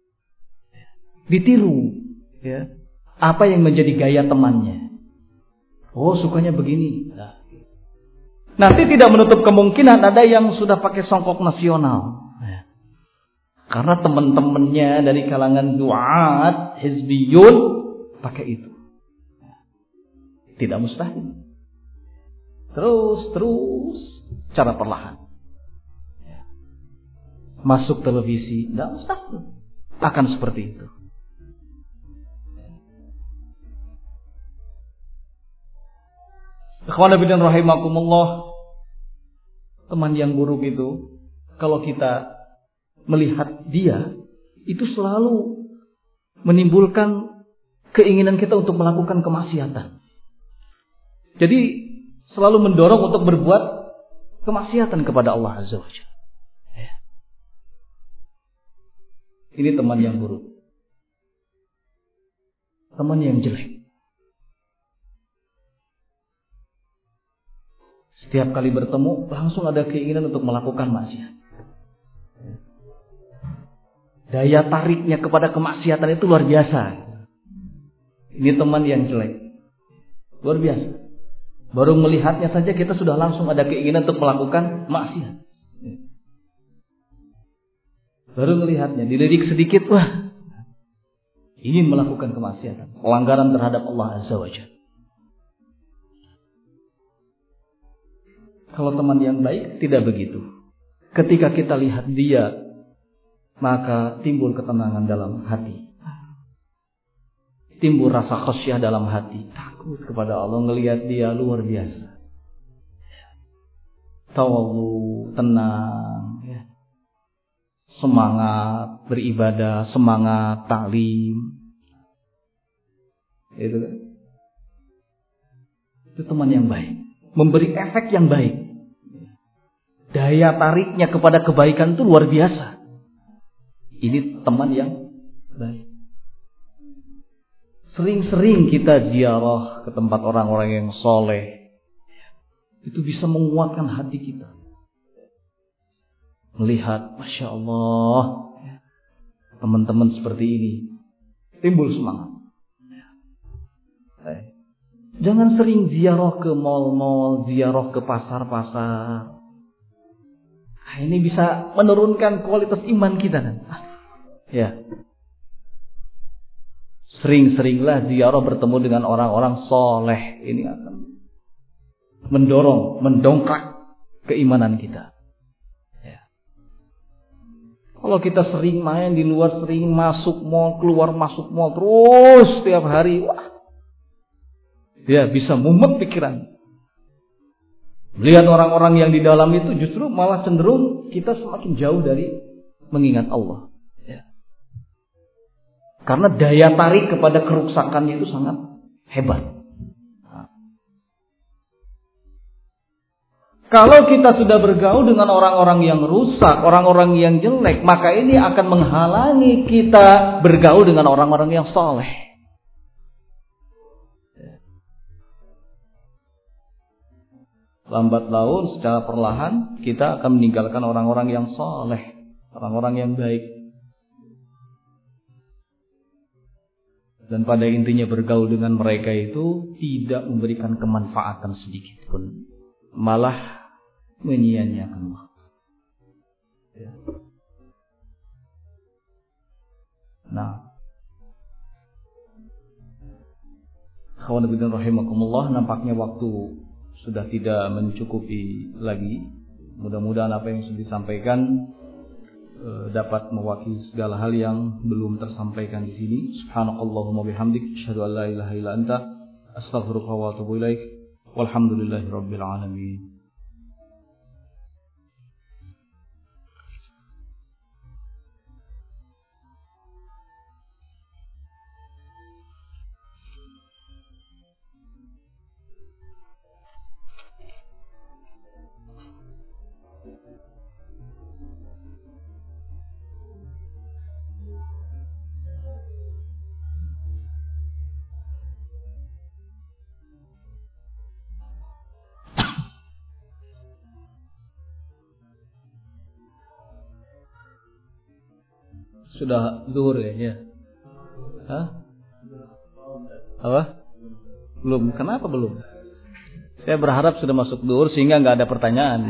Ditiru. Ya. Apa yang menjadi gaya temannya. Oh, sukanya begini. Nah. Nanti tidak menutup kemungkinan ada yang sudah pakai songkok nasional. Ya. Karena teman-temannya dari kalangan duat, hizbiyun, pakai itu. Tidak mustahil. Terus, terus, cara perlahan. Masuk televisi, tidak mustahil. Akan seperti itu. Ikhwan fillah rahimakumullah. Teman yang buruk itu, kalau kita melihat dia, itu selalu menimbulkan keinginan kita untuk melakukan kemaksiatan. Jadi selalu mendorong untuk berbuat kemaksiatan kepada Allah Azza wa Jalla. Ya. Ini teman yang buruk. Teman yang jelek. Setiap kali bertemu langsung ada keinginan untuk melakukan maksiat. Daya tariknya kepada kemaksiatan itu luar biasa. Ini teman yang jelek. Luar biasa. Baru melihatnya saja kita sudah langsung ada keinginan untuk melakukan maksiat. Baru melihatnya, dilirik sedikit, wah, ingin melakukan kemaksiatan, pelanggaran terhadap Allah Azza wa Jalla. Kalau teman yang baik tidak begitu. Ketika kita lihat dia, maka timbul ketenangan dalam hati. Timbul rasa khasyah dalam hati, takut kepada Allah, ngelihat dia luar biasa. Tawadhu, tenang, ya. Semangat beribadah, semangat taklim. Itu kan? Itu teman yang baik, memberi efek yang baik. Daya tariknya kepada kebaikan itu luar biasa. Ini teman yang baik. Sering-sering kita ziarah ke tempat orang-orang yang soleh. Itu bisa menguatkan hati kita. Melihat, Masya Allah, teman-teman seperti ini. Timbul semangat. Jangan sering ziarah ke mal-mal, ziarah ke pasar-pasar. Ini bisa menurunkan kualitas iman kita. Kan? Ya. Sering-seringlah ziarah bertemu dengan orang-orang soleh. Ini akan mendorong, mendongkrak keimanan kita. Ya. Kalau kita sering main di luar, sering masuk mall, keluar masuk mall terus setiap hari, wah, ya bisa mumet pikiran. Melihat orang-orang yang di dalam itu justru malah cenderung kita semakin jauh dari mengingat Allah. Karena daya tarik kepada keruksakannya itu sangat hebat. Nah. Kalau kita sudah bergaul dengan orang-orang yang rusak, orang-orang yang jelek, maka ini akan menghalangi kita bergaul dengan orang-orang yang soleh. Lambat laun secara perlahan kita akan meninggalkan orang-orang yang soleh, orang-orang yang baik. Dan pada intinya bergaul dengan mereka itu tidak memberikan kemanfaatan sedikit pun. Malah menyia-nyiakan waktu. Ya. Nah. Khawan bin rahimakumullah, nampaknya waktu sudah tidak mencukupi lagi. Mudah-mudahan apa yang sudah disampaikan dapat mewakili segala hal yang belum tersampaikan di sini. Subhanakallahumma bihamdik, asyhadu an la ilaha illa anta, astaghfiruka wa atubu ilaik. Walhamdulillahirabbil alamin. Sudah zuhur ya? Ya. Hah? Apa? Belum. Kenapa belum? Saya berharap sudah masuk zuhur sehingga nggak ada pertanyaan.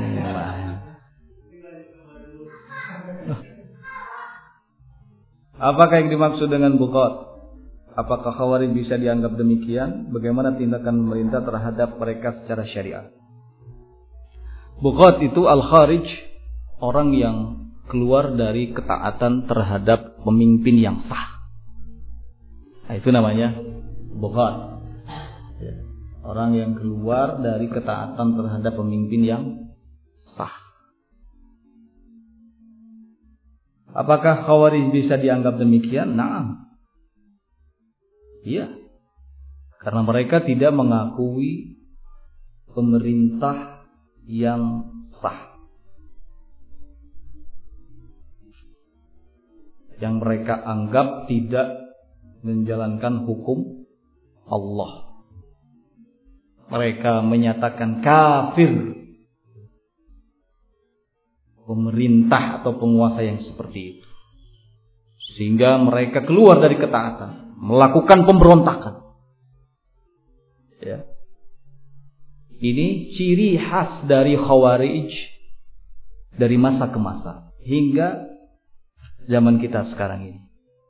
Apakah yang dimaksud dengan buqat? Apakah Khawarij bisa dianggap demikian? Bagaimana tindakan pemerintah terhadap mereka secara syariat? Buqat itu al-kharij, orang yang keluar dari ketaatan terhadap pemimpin yang sah. Nah, itu namanya buqat. Orang yang keluar dari ketaatan terhadap pemimpin yang sah. Apakah Khawarij bisa dianggap demikian? Naam. Iya. Karena mereka tidak mengakui pemerintah yang sah. Yang mereka anggap tidak menjalankan hukum Allah. Mereka menyatakan kafir pemerintah atau penguasa yang seperti itu. Sehingga mereka keluar dari ketaatan, melakukan pemberontakan. Ya. Ini ciri khas dari Khawarij dari masa ke masa hingga zaman kita sekarang ini.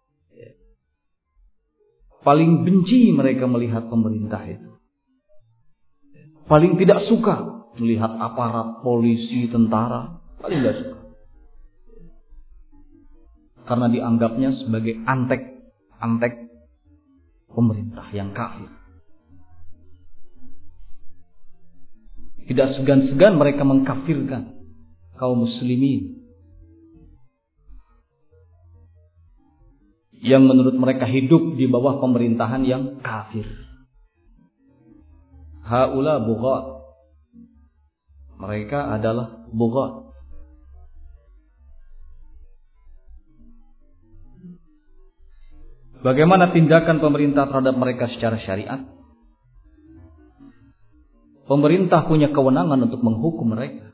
Paling benci mereka melihat pemerintah itu. Paling tidak suka melihat aparat, polisi, tentara. Paling tidak suka. Karena dianggapnya sebagai antek-antek pemerintah yang kafir. Tidak segan-segan mereka mengkafirkan kaum muslimin yang menurut mereka hidup di bawah pemerintahan yang kafir. Haula bughat. Mereka adalah bughat. Bagaimana tindakan pemerintah terhadap mereka secara syariat? Pemerintah punya kewenangan untuk menghukum mereka.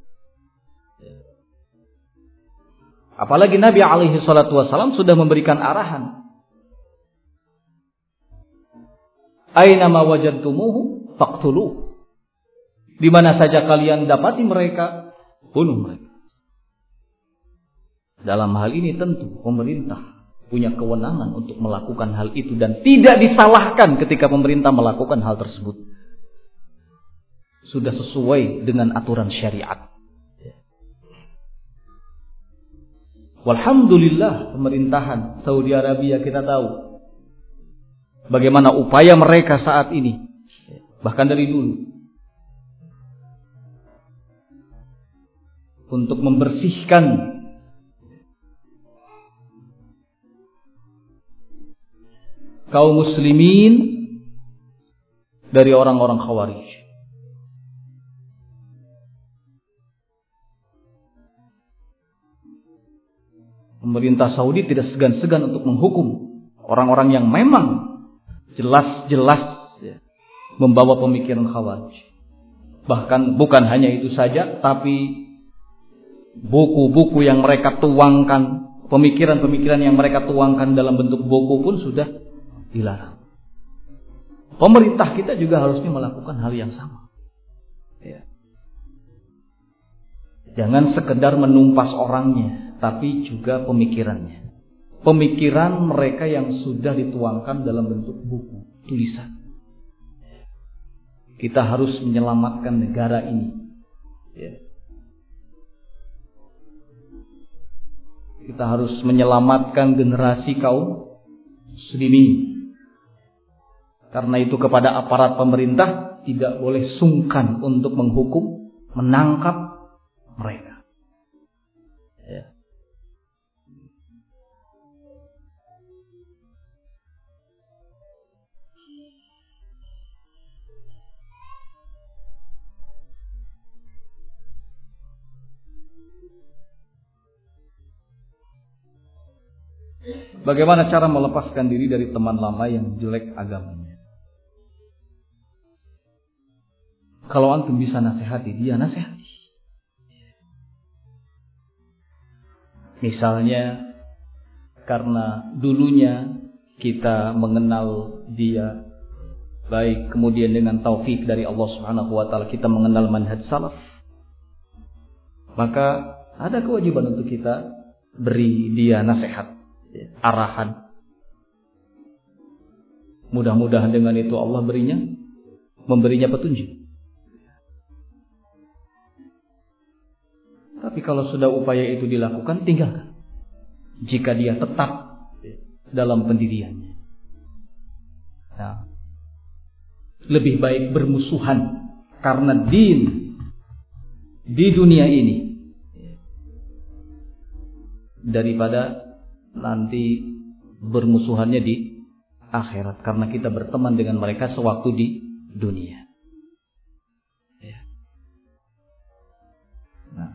Apalagi Nabi alaihi salatu wasallam sudah memberikan arahan. Aina ma wajadtumuhu faqtuluh. Di mana saja kalian dapati mereka, bunuh mereka. Dalam hal ini tentu pemerintah punya kewenangan untuk melakukan hal itu dan tidak disalahkan ketika pemerintah melakukan hal tersebut. Sudah sesuai dengan aturan syariat. Walhamdulillah pemerintahan Saudi Arabia kita tahu bagaimana upaya mereka saat ini, bahkan dari dulu, untuk membersihkan kaum muslimin dari orang-orang Khawarij. Pemerintah Saudi tidak segan-segan untuk menghukum orang-orang yang memang jelas-jelas ya, membawa pemikiran Khawarij. Bahkan bukan hanya itu saja, tapi buku-buku yang mereka tuangkan, pemikiran-pemikiran yang mereka tuangkan dalam bentuk buku pun sudah dilarang. Pemerintah kita juga harusnya melakukan hal yang sama. Ya. Jangan sekedar menumpas orangnya, tapi juga pemikirannya. Pemikiran mereka yang sudah dituangkan dalam bentuk buku, tulisan. Kita harus menyelamatkan negara ini. Ya. Kita harus menyelamatkan generasi kaum muslimin. Karena itu kepada aparat pemerintah tidak boleh sungkan untuk menghukum, menangkap mereka. Ya. Bagaimana cara melepaskan diri dari teman lama yang jelek agamanya? Kalau antum bisa nasihati dia, nasihati. Misalnya karena dulunya kita mengenal dia baik, kemudian dengan taufik dari Allah Subhanahu wa taala kita mengenal manhaj salaf, maka ada kewajiban untuk kita beri dia nasihat, arahan. Mudah-mudahan dengan itu Allah berinya memberinya petunjuk. Tapi kalau sudah upaya itu dilakukan, tinggalkan. Jika dia tetap dalam pendiriannya. Nah, lebih baik bermusuhan karena din di dunia ini daripada nanti bermusuhannya di akhirat, karena kita berteman dengan mereka sewaktu di dunia. Ya. Nah.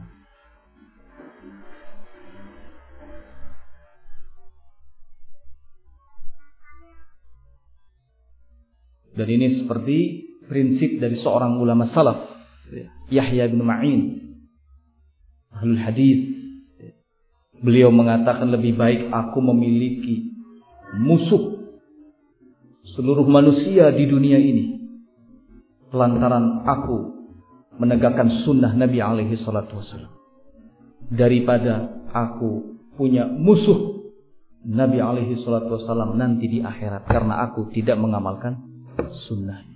Dan ini seperti prinsip dari seorang ulama salaf, Yahya bin Ma'in, ahlul hadis. Beliau mengatakan lebih baik aku memiliki musuh seluruh manusia di dunia ini lantaran aku menegakkan sunnah Nabi alaihi salatu wasallam, daripada aku punya musuh Nabi alaihi salatu wasallam nanti di akhirat karena aku tidak mengamalkan sunnahnya.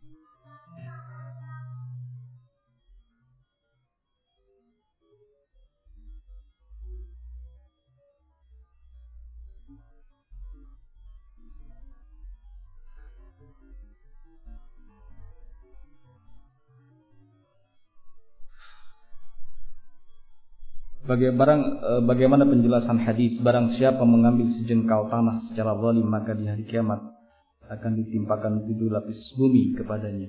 Bagaimana penjelasan hadis barang siapa mengambil sejengkal tanah secara zalim maka di hari kiamat akan ditimpakan tujuh lapis bumi kepadanya.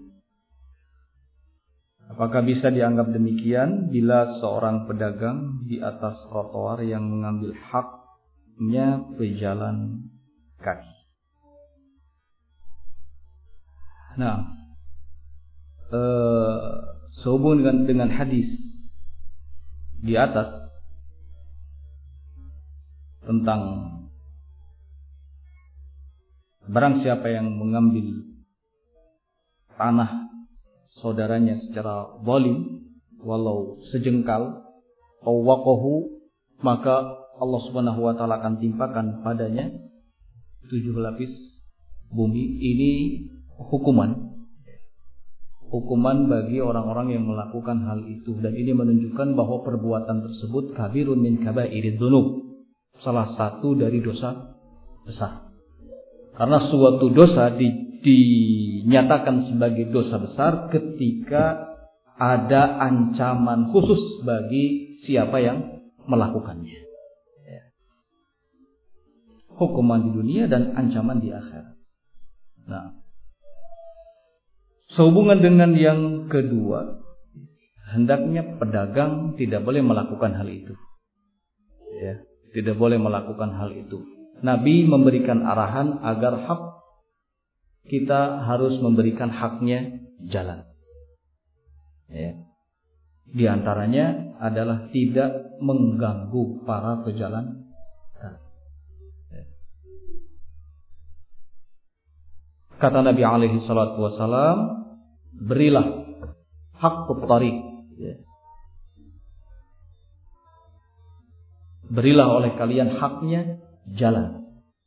Apakah bisa dianggap demikian bila seorang pedagang di atas trotoar yang mengambil haknya pejalan kaki? Nah, eh, sehubungan dengan, dengan hadis di atas tentang barang siapa yang mengambil tanah saudaranya secara zalim walau sejengkal tawaqahu, maka Allah Subhanahu wa taala akan timpakan padanya tujuh lapis bumi. Ini hukuman hukuman bagi orang-orang yang melakukan hal itu, dan ini menunjukkan bahwa perbuatan tersebut kabirun min kabairidz dzunub, salah satu dari dosa besar. Karena suatu dosa di, dinyatakan sebagai dosa besar ketika ada ancaman khusus bagi siapa yang melakukannya. Hukuman di dunia dan ancaman di akhirat. Nah, sehubungan dengan yang kedua, hendaknya pedagang tidak boleh melakukan hal itu. Ya, tidak boleh melakukan hal itu. Nabi memberikan arahan agar hak kita harus memberikan haknya jalan. Ya. Di antaranya adalah tidak mengganggu para pejalan. Ya. Kata Nabi alaihi salatu wasalam, berilah haqqut tariq. Ya. Berilah oleh kalian haknya jalan.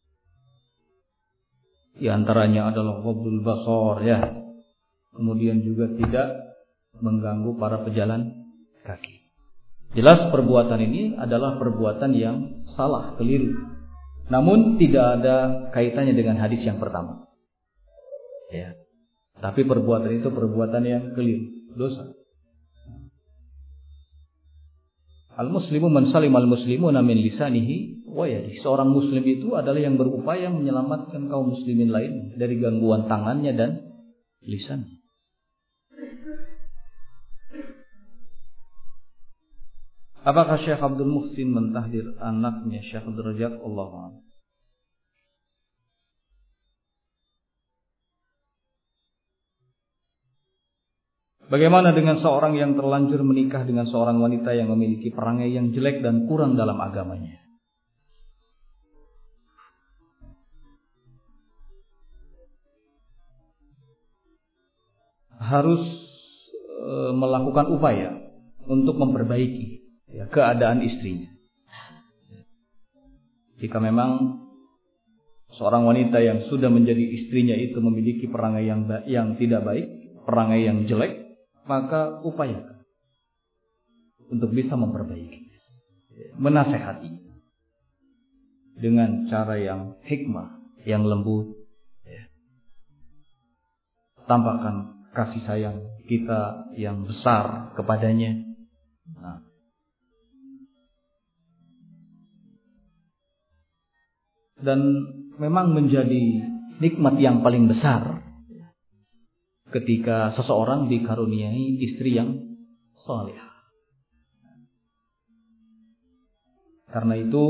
Di antaranya adalah ghaddul basar, ya. Kemudian juga tidak mengganggu para pejalan kaki. Jelas perbuatan ini adalah perbuatan yang salah, keliru. Namun tidak ada kaitannya dengan hadis yang pertama. Ya. Tapi perbuatan itu perbuatan yang keliru, dosa. Al-muslimu man salim al-muslimuna min lisanihi wa yadihi. Seorang muslim itu adalah yang berupaya menyelamatkan kaum muslimin lain dari gangguan tangannya dan lisannya. Apakah Syekh Abdul Muhsin mentahdir anaknya Syekh Abdul Razak? Allahu a'lam. Bagaimana dengan seorang yang terlanjur menikah dengan seorang wanita yang memiliki perangai yang jelek dan kurang dalam agamanya? Harus e, melakukan upaya untuk memperbaiki ya, keadaan istrinya. Jika memang seorang wanita yang sudah menjadi istrinya itu memiliki perangai yang yang tidak baik, perangai yang jelek, maka upayakan untuk bisa memperbaiki, menasehati dengan cara yang hikmah, yang lembut, ya. Tampakkan kasih sayang kita yang besar kepadanya. Nah, dan memang menjadi nikmat yang paling besar ketika seseorang dikaruniai istri yang salihah. Karena itu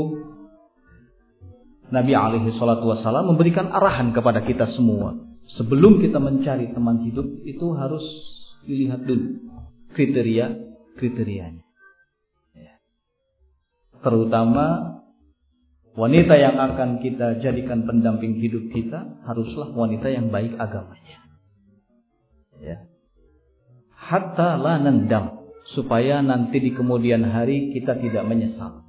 Nabi alaihi salatu wassalam memberikan arahan kepada kita semua. Sebelum kita mencari teman hidup itu harus dilihat dulu kriteria-kriterianya. Terutama wanita yang akan kita jadikan pendamping hidup kita haruslah wanita yang baik agamanya. Ya. Hatta la nandam, supaya nanti di kemudian hari kita tidak menyesal.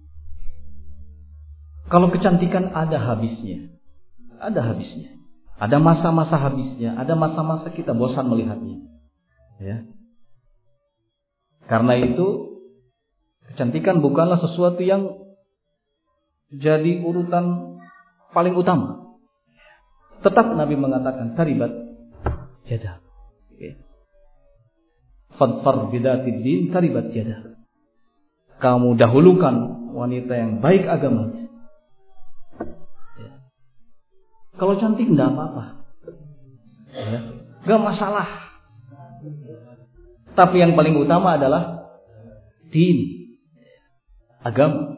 Kalau kecantikan ada habisnya, ada habisnya, ada masa-masa habisnya, ada masa-masa kita bosan melihatnya. Ya. Karena itu kecantikan bukanlah sesuatu yang jadi urutan paling utama. Tetap Nabi mengatakan taribat yadah. Fadfar bidatid din taribat yadah. Kamu dahulukan wanita yang baik agamanya. Ya. Kalau cantik tidak apa-apa, ya. Gak masalah. Tapi yang paling utama adalah din, agama.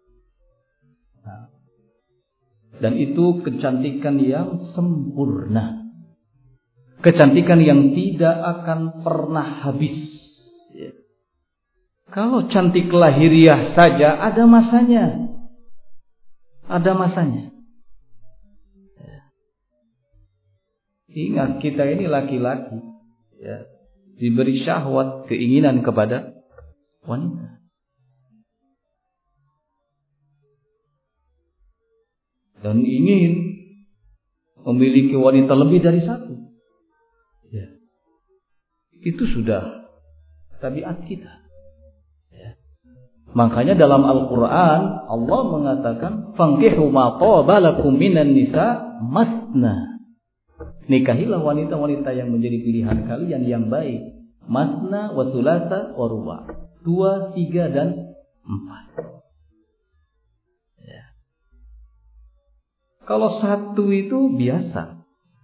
Dan itu kecantikan yang sempurna, kecantikan yang tidak akan pernah habis. Ya. Kalau cantik lahiriah saja ada masanya, ada masanya. Ya. Ingat kita ini laki-laki, ya, diberi syahwat, keinginan kepada wanita. Dan ingin memiliki wanita lebih dari satu. Ya. Itu sudah tabiat kita. Ya. Makanya dalam Al-Quran Allah mengatakan fankihu ma taba lakum minan nisa masna. Nikahilah wanita-wanita yang menjadi pilihan kalian yang baik. Masna wa thulatha wa ruba'. Dua, tiga, dan empat. Kalau satu itu biasa,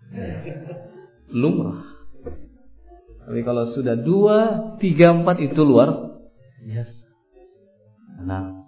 lumrah. Tapi kalau sudah dua, tiga, empat itu luar biasa. Nah,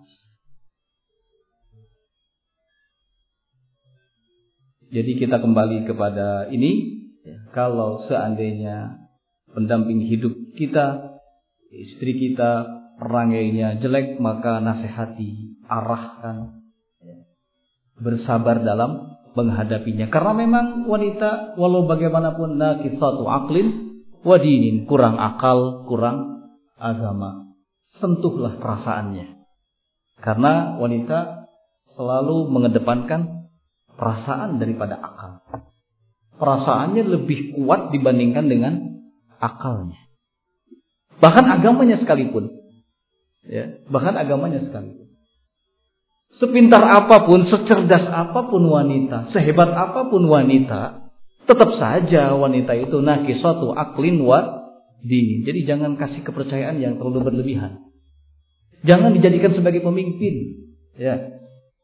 jadi kita kembali kepada ini. Kalau seandainya pendamping hidup kita, istri kita, perangainya jelek, maka nasihati, arahkan. Bersabar dalam menghadapinya. Karena memang wanita walau bagaimanapun naqisatu aqlin wa dinin, kurang akal, kurang agama. Sentuhlah perasaannya. Karena wanita selalu mengedepankan perasaan daripada akal. Perasaannya lebih kuat dibandingkan dengan akalnya. Bahkan agamanya sekalipun. Ya, bahkan agamanya sekali. Sepintar apapun, secerdas apapun wanita, sehebat apapun wanita, tetap saja wanita itu nakisatu aklin wa dini. Jadi jangan kasih kepercayaan yang terlalu berlebihan. Jangan dijadikan sebagai pemimpin. Ya.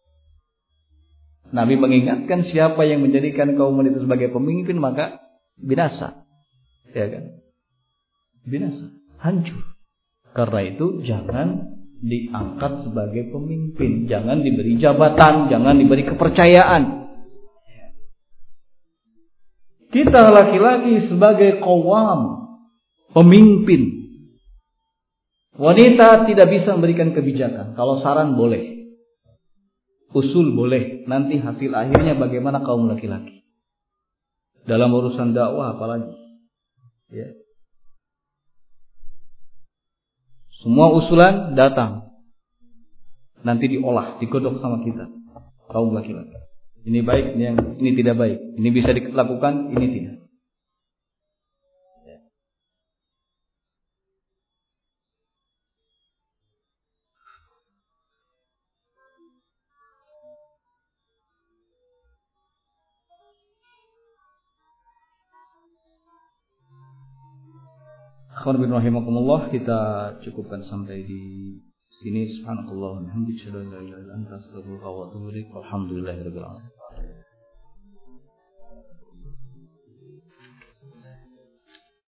Nabi mengingatkan siapa yang menjadikan kaum wanita sebagai pemimpin maka binasa. Ya kan? Binasa, hancur. Karena itu jangan diangkat sebagai pemimpin, jangan diberi jabatan, jangan diberi kepercayaan. Kita laki-laki sebagai qawam, pemimpin. Wanita tidak bisa memberikan kebijakan. Kalau saran boleh, usul boleh. Nanti hasil akhirnya bagaimana kaum laki-laki dalam urusan dakwah apalagi. Ya. Semua usulan datang, nanti diolah, digodok sama kita, kaum laki-laki. Ini baik, ini yang ini tidak baik. Ini bisa dilakukan, ini tidak. Akhwan bin rahimakumullah, kita cukupkan sampai di sini. Subhanallah wa bihamdihi, asyhadu an la ilaha illa anta, astaghfiruka wa atubu ilaik. Walhamdulillahirabbil alamin.